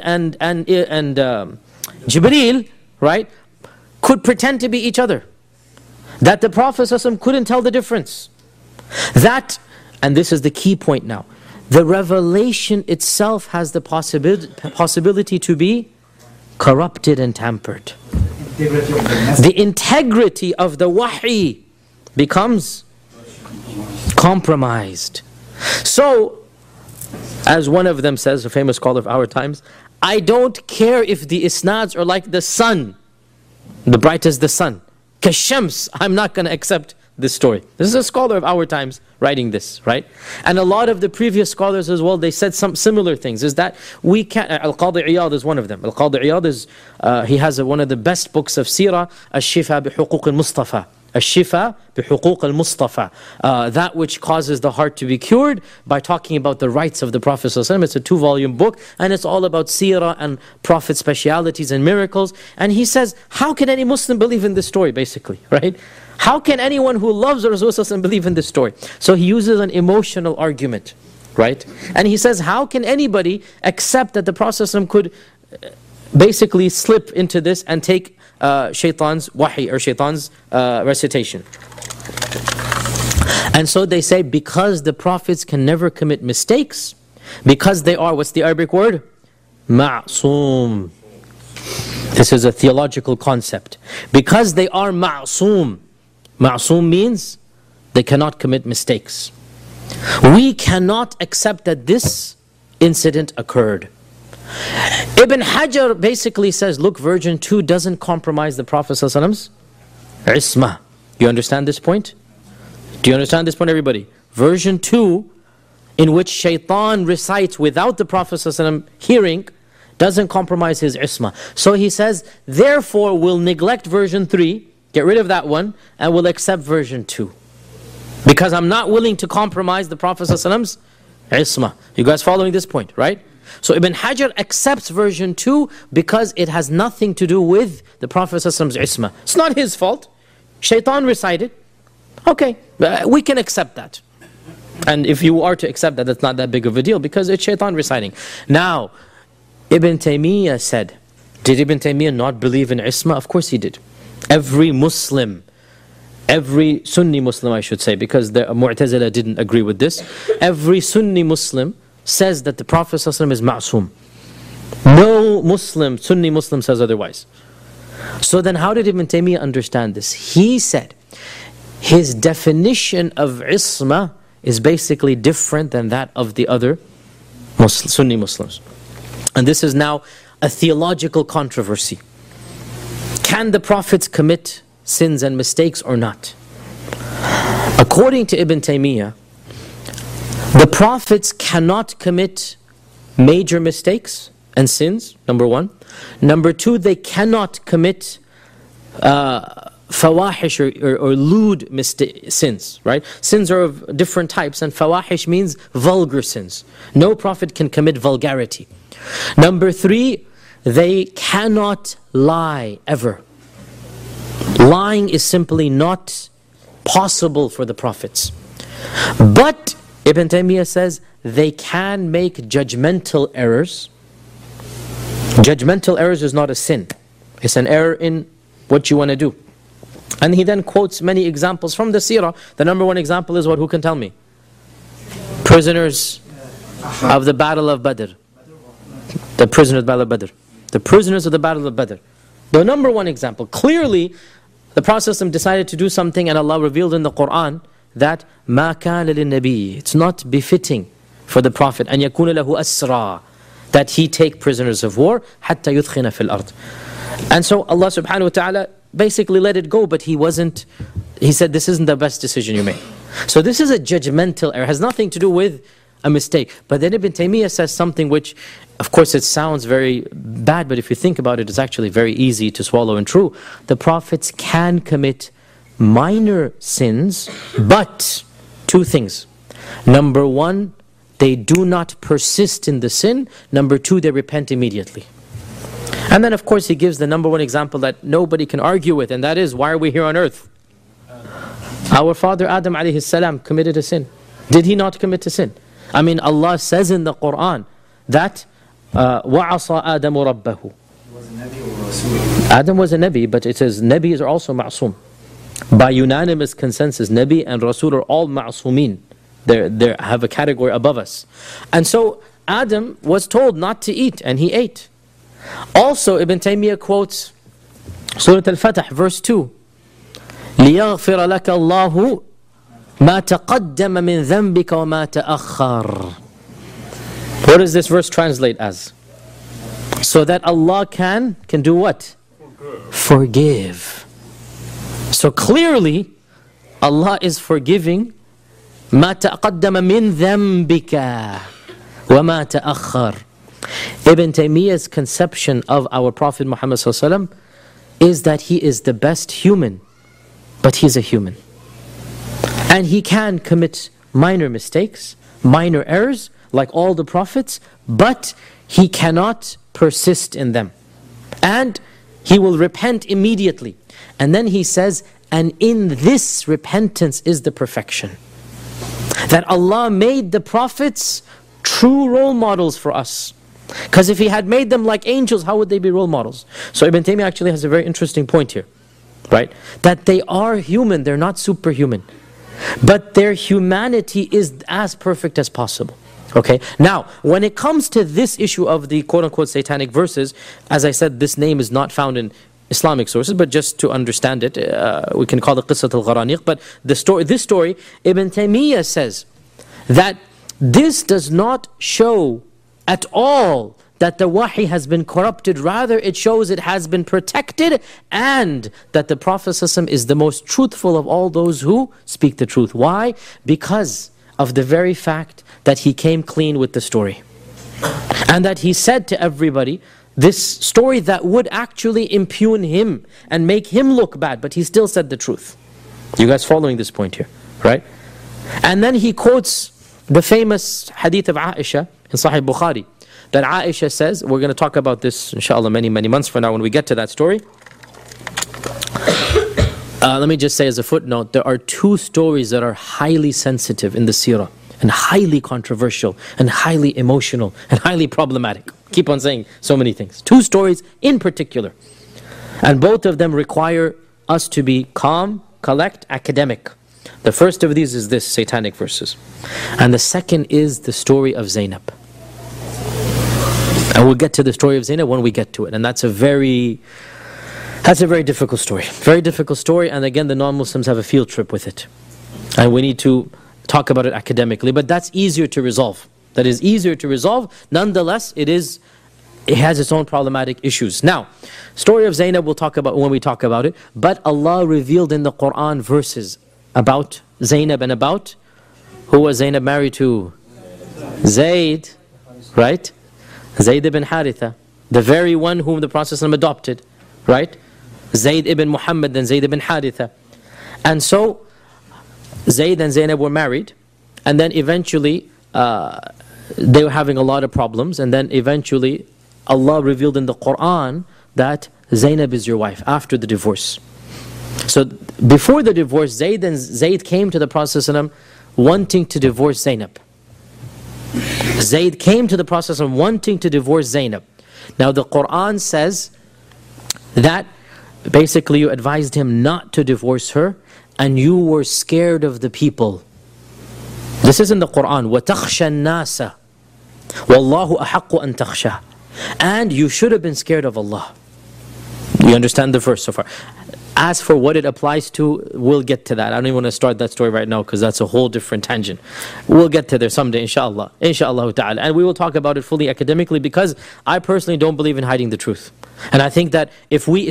Jibreel, right, could pretend to be each other. That the Prophet ﷺ couldn't tell the difference. That, and this is the key point now, the revelation itself has the possibility to be corrupted and tampered. The integrity of the wahi becomes compromised. So, as one of them says, a famous scholar of our times, I don't care if the isnads are like the sun, the bright as the sun. Kashams, I'm not going to accept this story. This is a scholar of our times writing this, right? And a lot of the previous scholars as well, they said some similar things. Is that we can't, Al-Qadi Iyad is one of them. Al-Qadi Iyad is, he has one of the best books of seerah, Al-Shifa bi-Huquq al-Mustafa. Al-Shifa bi-Huquq al-Mustafa. That which causes the heart to be cured by talking about the rights of the Prophet ﷺ. It's a 2-volume book and it's all about seerah and Prophet specialities and miracles. And he says, how can any Muslim believe in this story, basically, right? How can anyone who loves Rasulullah believe in this story? So he uses an emotional argument, right? And he says, how can anybody accept that the Prophet could basically slip into this and take shaitan's wahi or shaitan's recitation? And so they say, because the prophets can never commit mistakes, because they are, what's the Arabic word? Ma'soom. This is a theological concept. Because they are ma'soom. Ma'soom means they cannot commit mistakes. We cannot accept that this incident occurred. Ibn Hajar basically says, look, version 2 doesn't compromise the Prophet ﷺ's isma. You understand this point? Do you understand this point, everybody? Version 2, in which shaitan recites without the Prophet ﷺ hearing, doesn't compromise his isma. So he says, therefore we'll neglect version 3, get rid of that one, and we'll accept version 2. Because I'm not willing to compromise the Prophet ﷺ's isma. You guys following this point, right? So Ibn Hajar accepts version 2 because it has nothing to do with the Prophet ﷺ's isma. It's not his fault. Shaitan recited. Okay, we can accept that. And if you are to accept that, that's not that big of a deal because it's shaitan reciting. Now, Ibn Taymiyyah said, did Ibn Taymiyyah not believe in isma? Of course he did. Every Muslim, every Sunni Muslim I should say, because the Mu'tazila didn't agree with this, every Sunni Muslim says that the Prophet ﷺ is ma'soom. No Muslim, Sunni Muslim says otherwise. So then how did Ibn Taymiyyah understand this? He said, his definition of isma is basically different than that of the other Sunni Muslims. And this is now a theological controversy. Can the prophets commit sins and mistakes or not? According to Ibn Taymiyyah, the prophets cannot commit major mistakes and sins, number one. Number two, they cannot commit fawahish or lewd sins, right? Sins are of different types, and fawahish means vulgar sins. No prophet can commit vulgarity. Number 3, they cannot lie ever. Lying is simply not possible for the prophets. But Ibn Taymiyyah says they can make judgmental errors. Judgmental errors is not a sin. It's an error in what you want to do. And he then quotes many examples from the seerah. The number 1 example is what? Who can tell me? Prisoners of the Battle of Badr. The prisoners of the Battle of Badr. The prisoners of the Battle of Badr. The number 1 example. Clearly, the Prophet decided to do something, and Allah revealed in the Quran that مَا كَانَ لِلنَّبِيِّ, it's not befitting for the Prophet أَنْ يَكُونَ لَهُ أَسْرَى, that he take prisoners of war حَتَّى يُثْخِنَ فِي الْأَرْضِ. And so Allah subhanahu wa ta'ala basically let it go, but he said this isn't the best decision you made. So this is a judgmental error, it has nothing to do with a mistake. But then Ibn Taymiyyah says something which, of course it sounds very bad, but if you think about it, it's actually very easy to swallow and true. The prophets can commit minor sins, but 2 things. Number 1, they do not persist in the sin. Number 2, they repent immediately. And then of course he gives the number 1 example that nobody can argue with, and that is, why are we here on earth? Our father Adam alayhi salam committed a sin. Did he not commit a sin? I mean, Allah says in the Quran that وَعَصَى آدَمُ رَبَّهُ. Adam was a Nabi, but it says Nabis are also ma'soom. By unanimous consensus, Nabi and Rasul are all ma'soomeen. They have a category above us. And so Adam was told not to eat, and he ate. Also, Ibn Taymiyyah quotes Surah Al-Fatih, verse 2. لِيَغْفِرَ لَكَ اللَّهُ مَا تَقَدَّمَ مِنْ ذَنْبِكَ وَمَا تَأَخَّرَ. What does this verse translate as? So that Allah can do what? Forgive. So clearly, Allah is forgiving مَا تَقَدَّمَ مِنْ ذَنْبِكَ وَمَا تَأَخَّرَ. Ibn Taymiyyah's conception of our Prophet Muhammad ﷺ is that he is the best human, but he's a human. And he can commit minor mistakes, minor errors, like all the prophets, but he cannot persist in them. And he will repent immediately. And then he says, and in this repentance is the perfection. That Allah made the prophets true role models for us. Because if he had made them like angels, how would they be role models? So Ibn Taymiyyah actually has a very interesting point here, right? That they are human, they're not superhuman. But their humanity is as perfect as possible. Okay, now when it comes to this issue of the quote-unquote satanic verses, as I said, this name is not found in Islamic sources, but just to understand it, we can call it Qissat al-Gharaniq. But this story, Ibn Taymiyyah says that this does not show at all that the wahi has been corrupted. Rather, it shows it has been protected, and that the Prophet ﷺ is the most truthful of all those who speak the truth. Why? Because of the very fact that he came clean with the story. And that he said to everybody, this story that would actually impugn him and make him look bad, but he still said the truth. You guys following this point here, right? And then he quotes the famous hadith of Aisha in Sahih Bukhari, that Aisha says, we're going to talk about this inshallah many months from now when we get to that story. Let me just say as a footnote, there are 2 stories that are highly sensitive in the seerah, and highly controversial, and highly emotional, and highly problematic. Keep on saying so many things. 2 stories in particular. And both of them require us to be calm, collect, academic. The first of these is this, satanic verses. And the second is the story of Zainab. And we'll get to the story of Zainab when we get to it. And that's a very difficult story. Very difficult story, and again, the non-Muslims have a field trip with it. And we need to talk about it academically, but that's easier to resolve. That is easier to resolve. Nonetheless, it has its own problematic issues. Now, story of Zainab we'll talk about when we talk about it, but Allah revealed in the Quran verses about Zainab and about, who was Zainab married to? Zayd, right? Zayd ibn Haritha, the very one whom the Prophet ﷺ adopted, right? Zayd ibn Muhammad and Zayd ibn Haritha. And so Zayd and Zainab were married, and then eventually they were having a lot of problems, and then eventually Allah revealed in the Quran that Zainab is your wife after the divorce. So before the divorce, Zayd came to the Prophet ﷺ wanting to divorce Zainab. Zayd came to the Prophet ﷺ wanting to divorce Zainab. Now the Quran says that basically you advised him not to divorce her, and you were scared of the people. This is in the Quran. وَتَخْشَى النَّاسَ وَاللَّهُ أَحَقُّ أَن تَخْشَى. And you should have been scared of Allah. You understand the verse so far? As for what it applies to, we'll get to that. I don't even want to start that story right now because that's a whole different tangent. We'll get to there someday, inshallah. Inshallah ta'ala. And we will talk about it fully academically, because I personally don't believe in hiding the truth. And I think that if we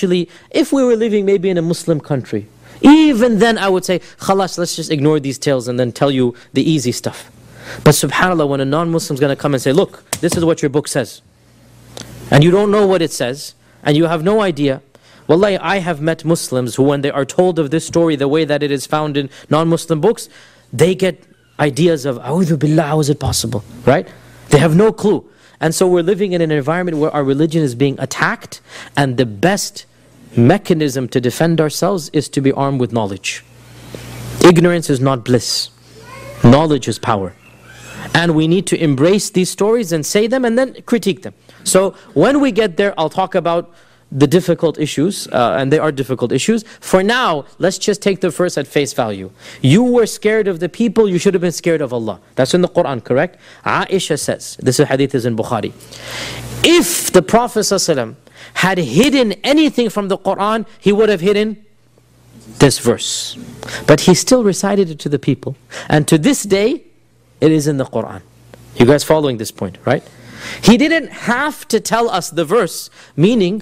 were living maybe in a Muslim country, even then I would say, khalas, let's just ignore these tales and then tell you the easy stuff. But subhanAllah, when a non-Muslim is going to come and say, look, this is what your book says, and you don't know what it says, and you have no idea. Wallahi, I have met Muslims who, when they are told of this story the way that it is found in non-Muslim books, they get ideas of, A'udhu Billah, how is it possible? Right? They have no clue. And so we're living in an environment where our religion is being attacked, and the best mechanism to defend ourselves is to be armed with knowledge. Ignorance is not bliss. Knowledge is power. And we need to embrace these stories and say them and then critique them. So when we get there, I'll talk about the difficult issues, and they are difficult issues. For now, let's just take the verse at face value. You were scared of the people, you should have been scared of Allah. That's in the Quran, correct? Aisha says, this hadith is in Bukhari, if the Prophet ﷺ had hidden anything from the Quran, he would have hidden this verse. But he still recited it to the people. And to this day, it is in the Quran. You guys following this point, right? He didn't have to tell us the verse, meaning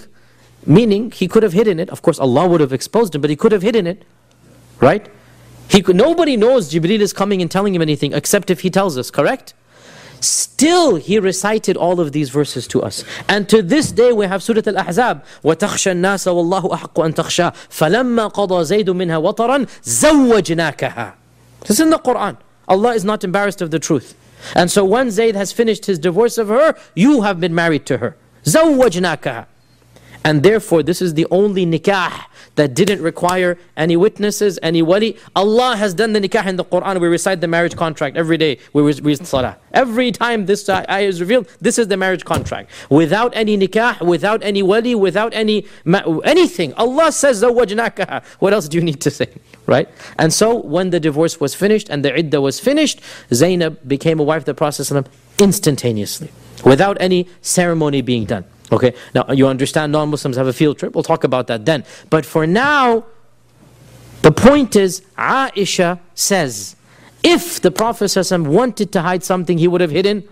he could have hidden it. Of course, Allah would have exposed him, but he could have hidden it, right? Nobody knows Jibreel is coming and telling him anything except if he tells us, correct? Still, he recited all of these verses to us. And to this day, we have Surah Al-Ahzab. وَتَخْشَى النَّاسَ وَاللَّهُ أَحَقُّ أَن تَخْشَى فَلَمَّا قَضَى زَيْدٌ مِنْهَا وَطَرًا زَوَّجْنَاكَهَا. This is in the Quran. Allah is not embarrassed of the truth. And so when Zayd has finished his divorce of her, you have been married to her. زَوَّجْنَاكَهَا. And therefore, this is the only nikah that didn't require any witnesses, any wali. Allah has done the nikah in the Quran. We recite the marriage contract every day. We read salah. Every time this ayah is revealed, this is the marriage contract. Without any nikah, without any wali, without anything. Allah says, zawajnakaha. What else do you need to say? Right? And so, when the divorce was finished and the iddah was finished, Zainab became a wife of the Prophet ﷺ instantaneously, without any ceremony being done. Okay, now you understand non-Muslims have a field trip. We'll talk about that then. But for now, the point is, Aisha says, if the Prophet ﷺ wanted to hide something, he would have hidden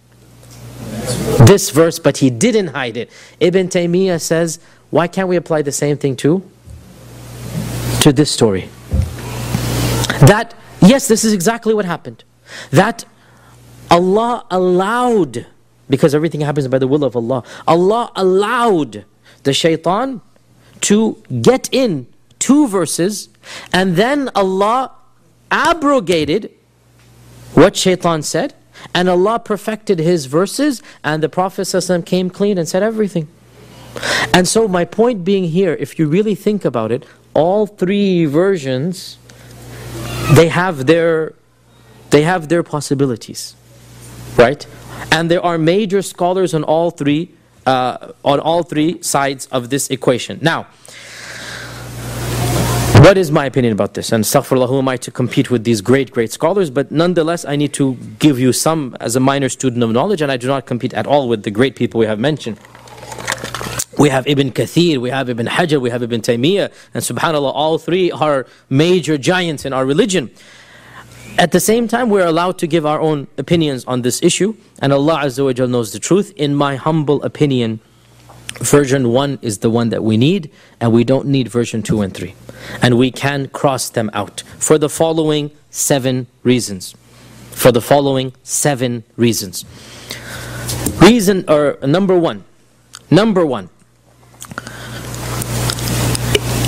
this verse, but he didn't hide it. Ibn Taymiyyah says, why can't we apply the same thing to this story? That, yes, this is exactly what happened. That Allah allowed, because everything happens by the will of Allah, Allah allowed the shaitan to get in 2 verses, and then Allah abrogated what shaitan said, and Allah perfected his verses, and the Prophet ﷺ came clean and said everything. And so my point being here, if you really think about it, all 3 versions, they have their possibilities, right? And there are major scholars on all three sides of this equation. Now, what is my opinion about this? And astaghfirullah, who am I to compete with these great scholars? But nonetheless, I need to give you some as a minor student of knowledge, and I do not compete at all with the great people we have mentioned. We have Ibn Kathir, we have Ibn Hajar, we have Ibn Taymiyyah, and subhanAllah, all 3 are major giants in our religion. At the same time, we're allowed to give our own opinions on this issue, and Allah Azza wa Jal knows the truth. In my humble opinion, version 1 is the one that we need, and we don't need version 2 and 3. And we can cross them out for the following 7 reasons. For the following 7 reasons. Number one.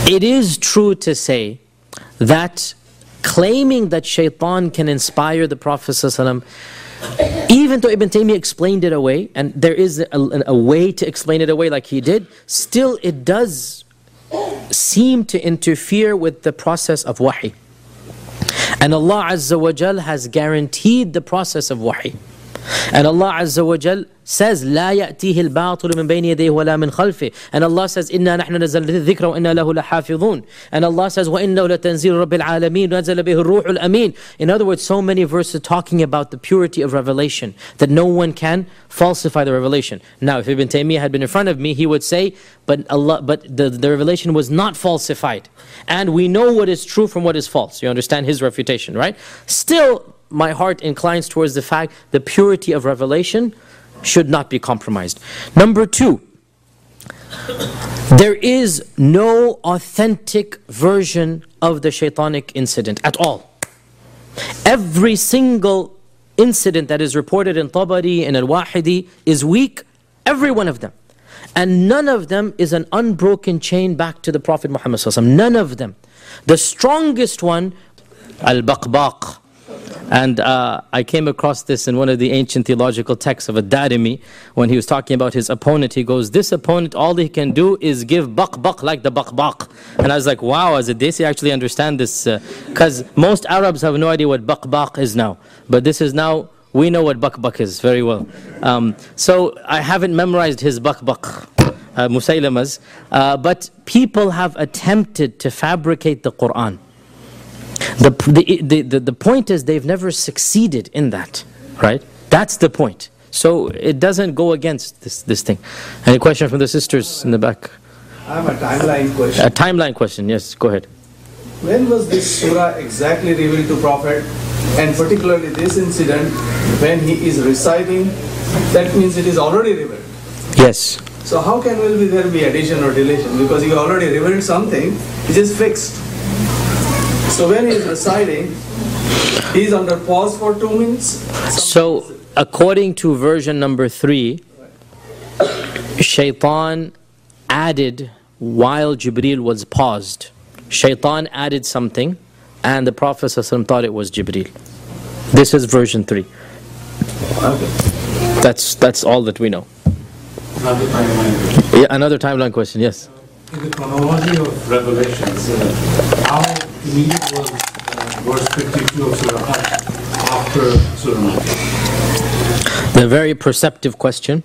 It is true to say that claiming that shaitan can inspire the Prophet ﷺ, even though Ibn Taymiyyah explained it away, and there is a way to explain it away like he did, still it does seem to interfere with the process of wahi. And Allah Azza wa Jal has guaranteed the process of wahi. And Allah Azza wa Jal says, لا يأتيه الباطل من بين يديه ولا من خلفه. And Allah says, إنا نحن نزلنا الذكر وإنا له لحافظون. And Allah says, وإنه لتنزيل رب العالمين نزل به الروح الأمين. In other words, so many verses talking about the purity of revelation, that no one can falsify the revelation. Now, if Ibn Taymiyyah had been in front of me, he would say, but the revelation was not falsified. And we know what is true from what is false. You understand his refutation, right? Still, my heart inclines towards the fact the purity of revelation should not be compromised. Number two, there is no authentic version of the shaitanic incident at all. Every single incident that is reported in Tabari and Al-Wahidi is weak, every one of them. And none of them is an unbroken chain back to the Prophet Muhammad ﷺ. None of them. The strongest one, Al-Baqbaq. And I came across this in one of the ancient theological texts of Ad-Darimi, when he was talking about his opponent. He goes, this opponent, all he can do is give baq like the baq. And I was like, wow, as a Desi, I actually understand this. Because most Arabs have no idea what baq is now. But this is now, we know what baq is very well. So I haven't memorized his baq, Musaylama's. But people have attempted to fabricate the Qur'an. The point is they've never succeeded in that, right? That's the point. So it doesn't go against this thing. Any question from the sisters in the back? I have a timeline question. A timeline question, yes, go ahead. When was this surah exactly revealed to Prophet? And particularly this incident, when he is reciting, that means it is already revealed. Yes. So how can there be addition or deletion? Because you already revealed something, it is fixed. So when he is reciting, he is under pause for 2 minutes. So according to version number 3, Shaitan added while Jibreel was paused. Shaitan added something and the Prophet ﷺ thought it was Jibreel. This is version 3. Okay. That's all that we know. Another timeline. Yeah, another timeline question, yes. In the chronology of revelations, how immediate was verse 52 of Surah Hajj after Surah Makkah? The very perceptive question.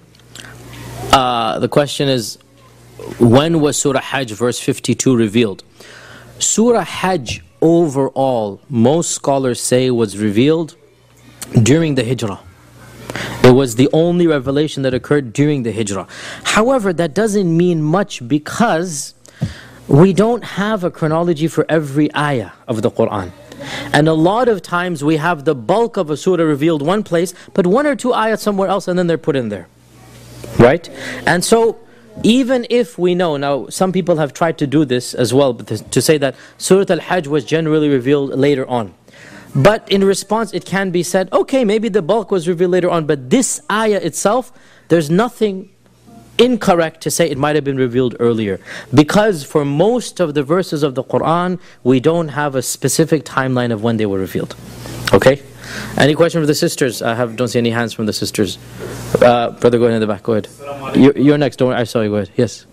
The question is, when was Surah Hajj verse 52 revealed? Surah Hajj overall, most scholars say was revealed during the Hijrah. It was the only revelation that occurred during the Hijrah. However, that doesn't mean much because we don't have a chronology for every ayah of the Qur'an. And a lot of times we have the bulk of a surah revealed one place, but 1 or 2 ayahs somewhere else and then they're put in there. Right? And so, even if we know, now some people have tried to do this as well, to say that Surah Al-Hajj was generally revealed later on. But in response, it can be said, okay, maybe the bulk was revealed later on, but this ayah itself, there's nothing incorrect to say it might have been revealed earlier. Because for most of the verses of the Qur'an, we don't have a specific timeline of when they were revealed. Okay? Any question from the sisters? Don't see any hands from the sisters. Brother, go ahead in the back, go ahead. You're next, don't worry, I saw you, go ahead. Yes.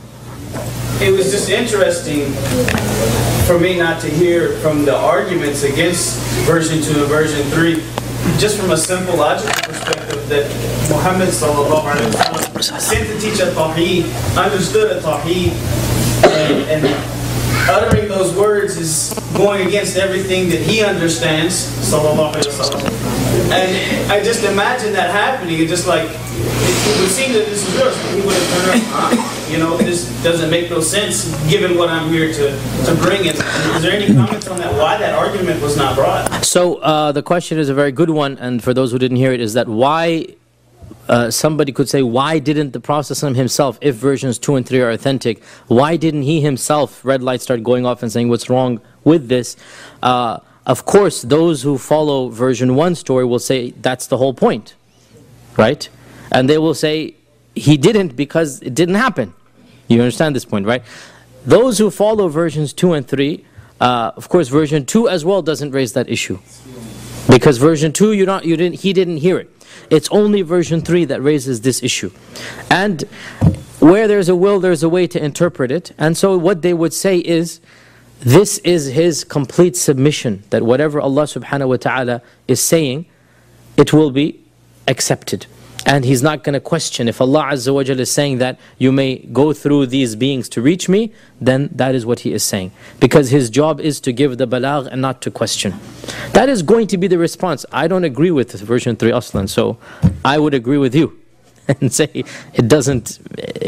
It was just interesting for me not to hear from the arguments against version 2 and version 3, just from a simple logical perspective, that Muhammad sallallahu alaihi wasallam sent to teach at-Tawheed, understood at-Tawheed, and uttering those words is going against everything that he understands, sallallahu alaihi wasallam. And I just imagine that happening, and just like, it would seem that this is yours, but he would have turned around, this doesn't make no sense given what I'm here to bring. Is there any comments on that, why that argument was not brought? So the question is a very good one, and for those who didn't hear it, is that why, somebody could say, why didn't the Prophet himself, if versions 2 and 3 are authentic, why didn't he himself, red lights start going off and saying what's wrong with this? Of course, those who follow version 1 story will say that's the whole point, right? And they will say he didn't because it didn't happen. You understand this point, right? those who follow versions 2 and 3, of course version 2 as well doesn't raise that issue. Because version 2, he didn't hear it. It's only version 3 that raises this issue. And where there's a will, there's a way to interpret it. And so what they would say is, this is his complete submission, that whatever Allah subhanahu wa ta'ala is saying, it will be accepted. And he's not going to question. If Allah Azza wa Jalla is saying that you may go through these beings to reach me, then that is what he is saying. Because his job is to give the balagh and not to question. That is going to be the response. I don't agree with version 3 aslan, so I would agree with you and say it doesn't,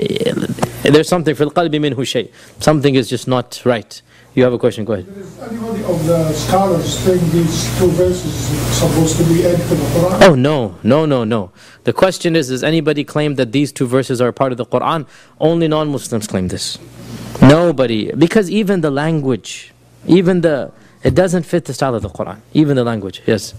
there's something, fil qalbi minhu shay. Something is just not right. You have a question, go ahead. Is anybody of the scholars think these 2 verses supposed to be added to the Quran? Oh no. The question is, does anybody claim that these 2 verses are part of the Quran? Only non-Muslims claim this. Nobody. Because even the language, it doesn't fit the style of the Quran. Even the language, yes.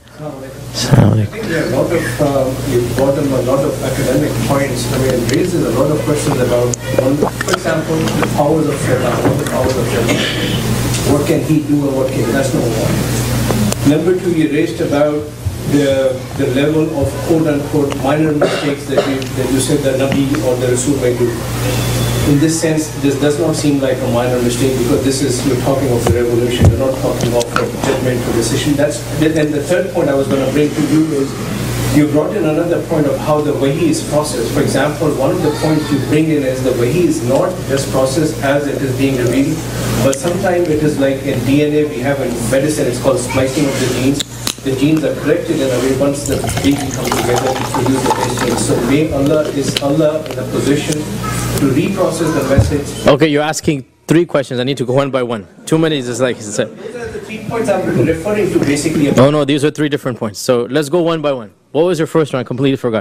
I think there are a lot of, you've brought them a lot of academic points. I mean, it raises a lot of questions about, for example, the powers of Shaitan. What are the powers of Shaitan? What can he do and what can he? That's number one. Number two, you raised about the level of quote-unquote minor mistakes that you said the Nabi or the Rasul may do. In this sense, this does not seem like a minor mistake because you're talking of the revolution, you're not talking of a judgmental decision. And the third point I was going to bring to you is, you brought in another point of how the wahi is processed. For example, one of the points you bring in is the wahi is not just processed as it is being revealed, but sometimes it is like in DNA, we have in medicine, it's called splicing of the genes. The genes are corrected in a way once the baby comes together to produce the best genes. So is Allah in a position to reprocess the message? Okay, you're asking 3 questions. I need to go one by one. Too many is like... Those are the 3 points I'm referring to basically. No, these are 3 different points. So let's go one by one. What was your first one? I completely forgot.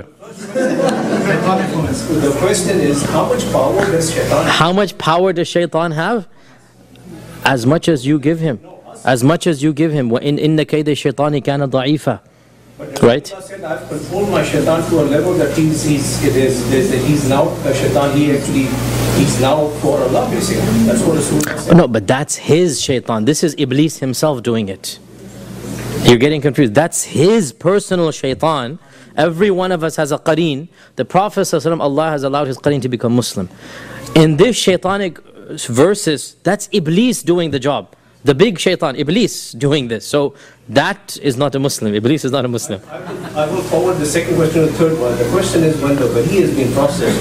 The question is, how much power does Shaitan have? How much power does Shaitan have? As much as you give him. As much as you give him. وَإِنَّ كَيْدَ الشَّيْطَانِ كَانَ ضَعِيفًا. Right? Allah said, I've controlled my Shaitan to a level that he's now a Shaitan, he's now for Allah basically. That's what Rasulullah said. No, but that's his Shaitan. This is Iblis himself doing it. You're getting confused. That's his personal Shaitan. Every one of us has a qareen. The Prophet ﷺ, Allah has allowed his qareen to become Muslim. In this shaitanic verses, that's Iblis doing the job. The big shaitan, Iblis, doing this. So that is not a Muslim. Iblis is not a Muslim. I will forward the second question to the third one. The question is, when the wahi has been processed,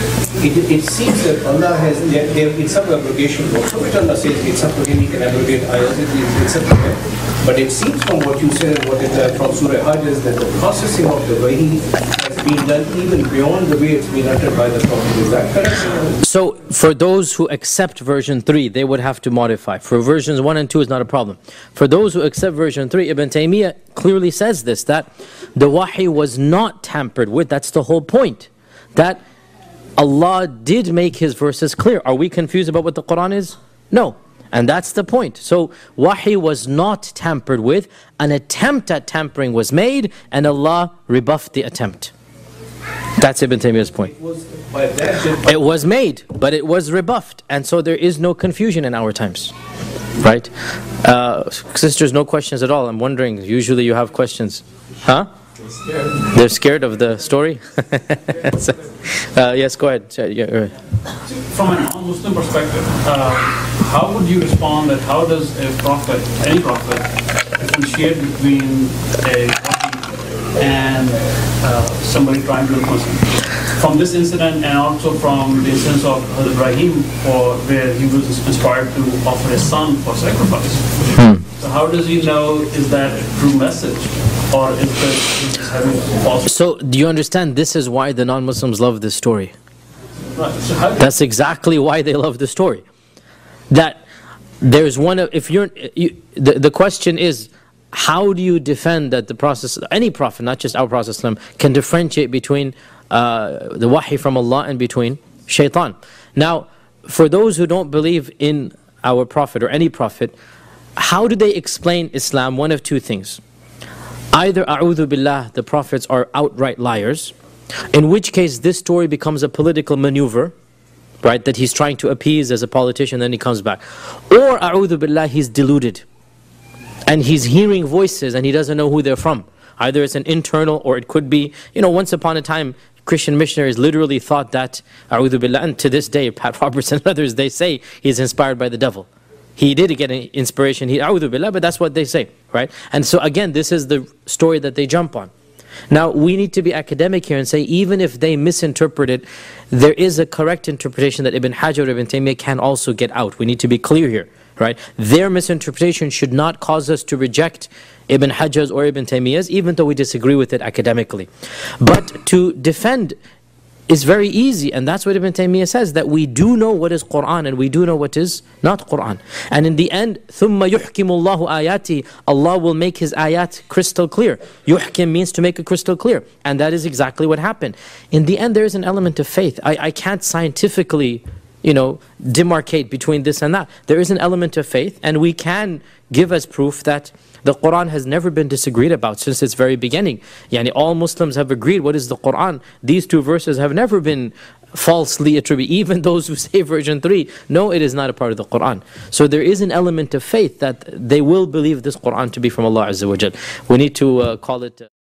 it seems that Allah has, it's some abrogation. Which Allah says it's up to him, he can abrogate ayahs, it's up to him. But it seems from what you said and what it from Surah Hajj is that the processing of the wahi has been done even beyond the way it's been uttered by the Prophet. Is that correct? So for those who accept version 3, they would have to modify. For versions 1 and 2 is not a problem. For those who accept version 3, Ibn Taymiyyah clearly says this, that the wahi was not tampered with. That's the whole point. That Allah did make his verses clear. Are we confused about what the Quran is? No. And that's the point. So wahi was not tampered with. An attempt at tampering was made, and Allah rebuffed the attempt. That's Ibn Taymiyyah's point. It was made, but it was rebuffed. And so there is no confusion in our times. Right? Sisters, no questions at all. I'm wondering, usually you have questions. Huh? They're scared of the story? So, yes, go ahead. From a non-Muslim perspective, how would you respond that how does a prophet, any prophet, differentiate between a wahi and somebody trying to influence him? From this incident and also from the instance of Hazrat Ibrahim, where he was inspired to offer his son for sacrifice. So how does he know, is that a true message? Or is this just having false? So do you understand, this is why the non-Muslims love this story. Right. So how That's exactly why they love the story. That there's one of, the question is, how do you defend that the Prophet, any Prophet, not just our Prophet, can differentiate between the wahi from Allah and between shaitan? Now, for those who don't believe in our Prophet or any Prophet, how do they explain Islam? One of 2 things. Either, a'udhu billah, the Prophets are outright liars, in which case this story becomes a political maneuver, right? That he's trying to appease as a politician, then he comes back. Or, a'udhu billah, he's deluded. And he's hearing voices and he doesn't know who they're from. Either it's an internal or it could be, once upon a time, Christian missionaries literally thought that, a'udhu billah, and to this day, Pat Robertson and others, they say he's inspired by the devil. He did get an inspiration, a'udhu billah, but that's what they say, right? And so again, this is the story that they jump on. Now, we need to be academic here and say, even if they misinterpret it, there is a correct interpretation that Ibn Hajar or Ibn Taymiyyah can also get out. We need to be clear here, right? Their misinterpretation should not cause us to reject Ibn Hajar's or Ibn Taymiyyah's, even though we disagree with it academically. But to defend is very easy, and that's what Ibn Taymiyyah says, that we do know what is Qur'an and we do know what is not Qur'an. And in the end, ثُمَّ يُحْكِمُ اللَّهُ آيَاتِهِ, Allah will make His ayat crystal clear. Yuhkim means to make it crystal clear, and that is exactly what happened. In the end, there is an element of faith. I can't scientifically, demarcate between this and that. There is an element of faith, and we can give as proof that the Qur'an has never been disagreed about since its very beginning. All Muslims have agreed what is the Qur'an. These two verses have never been falsely attributed. Even those who say version 3, no, it is not a part of the Qur'an. So there is an element of faith that they will believe this Qur'an to be from Allah Azza wa Jal. We need to call it...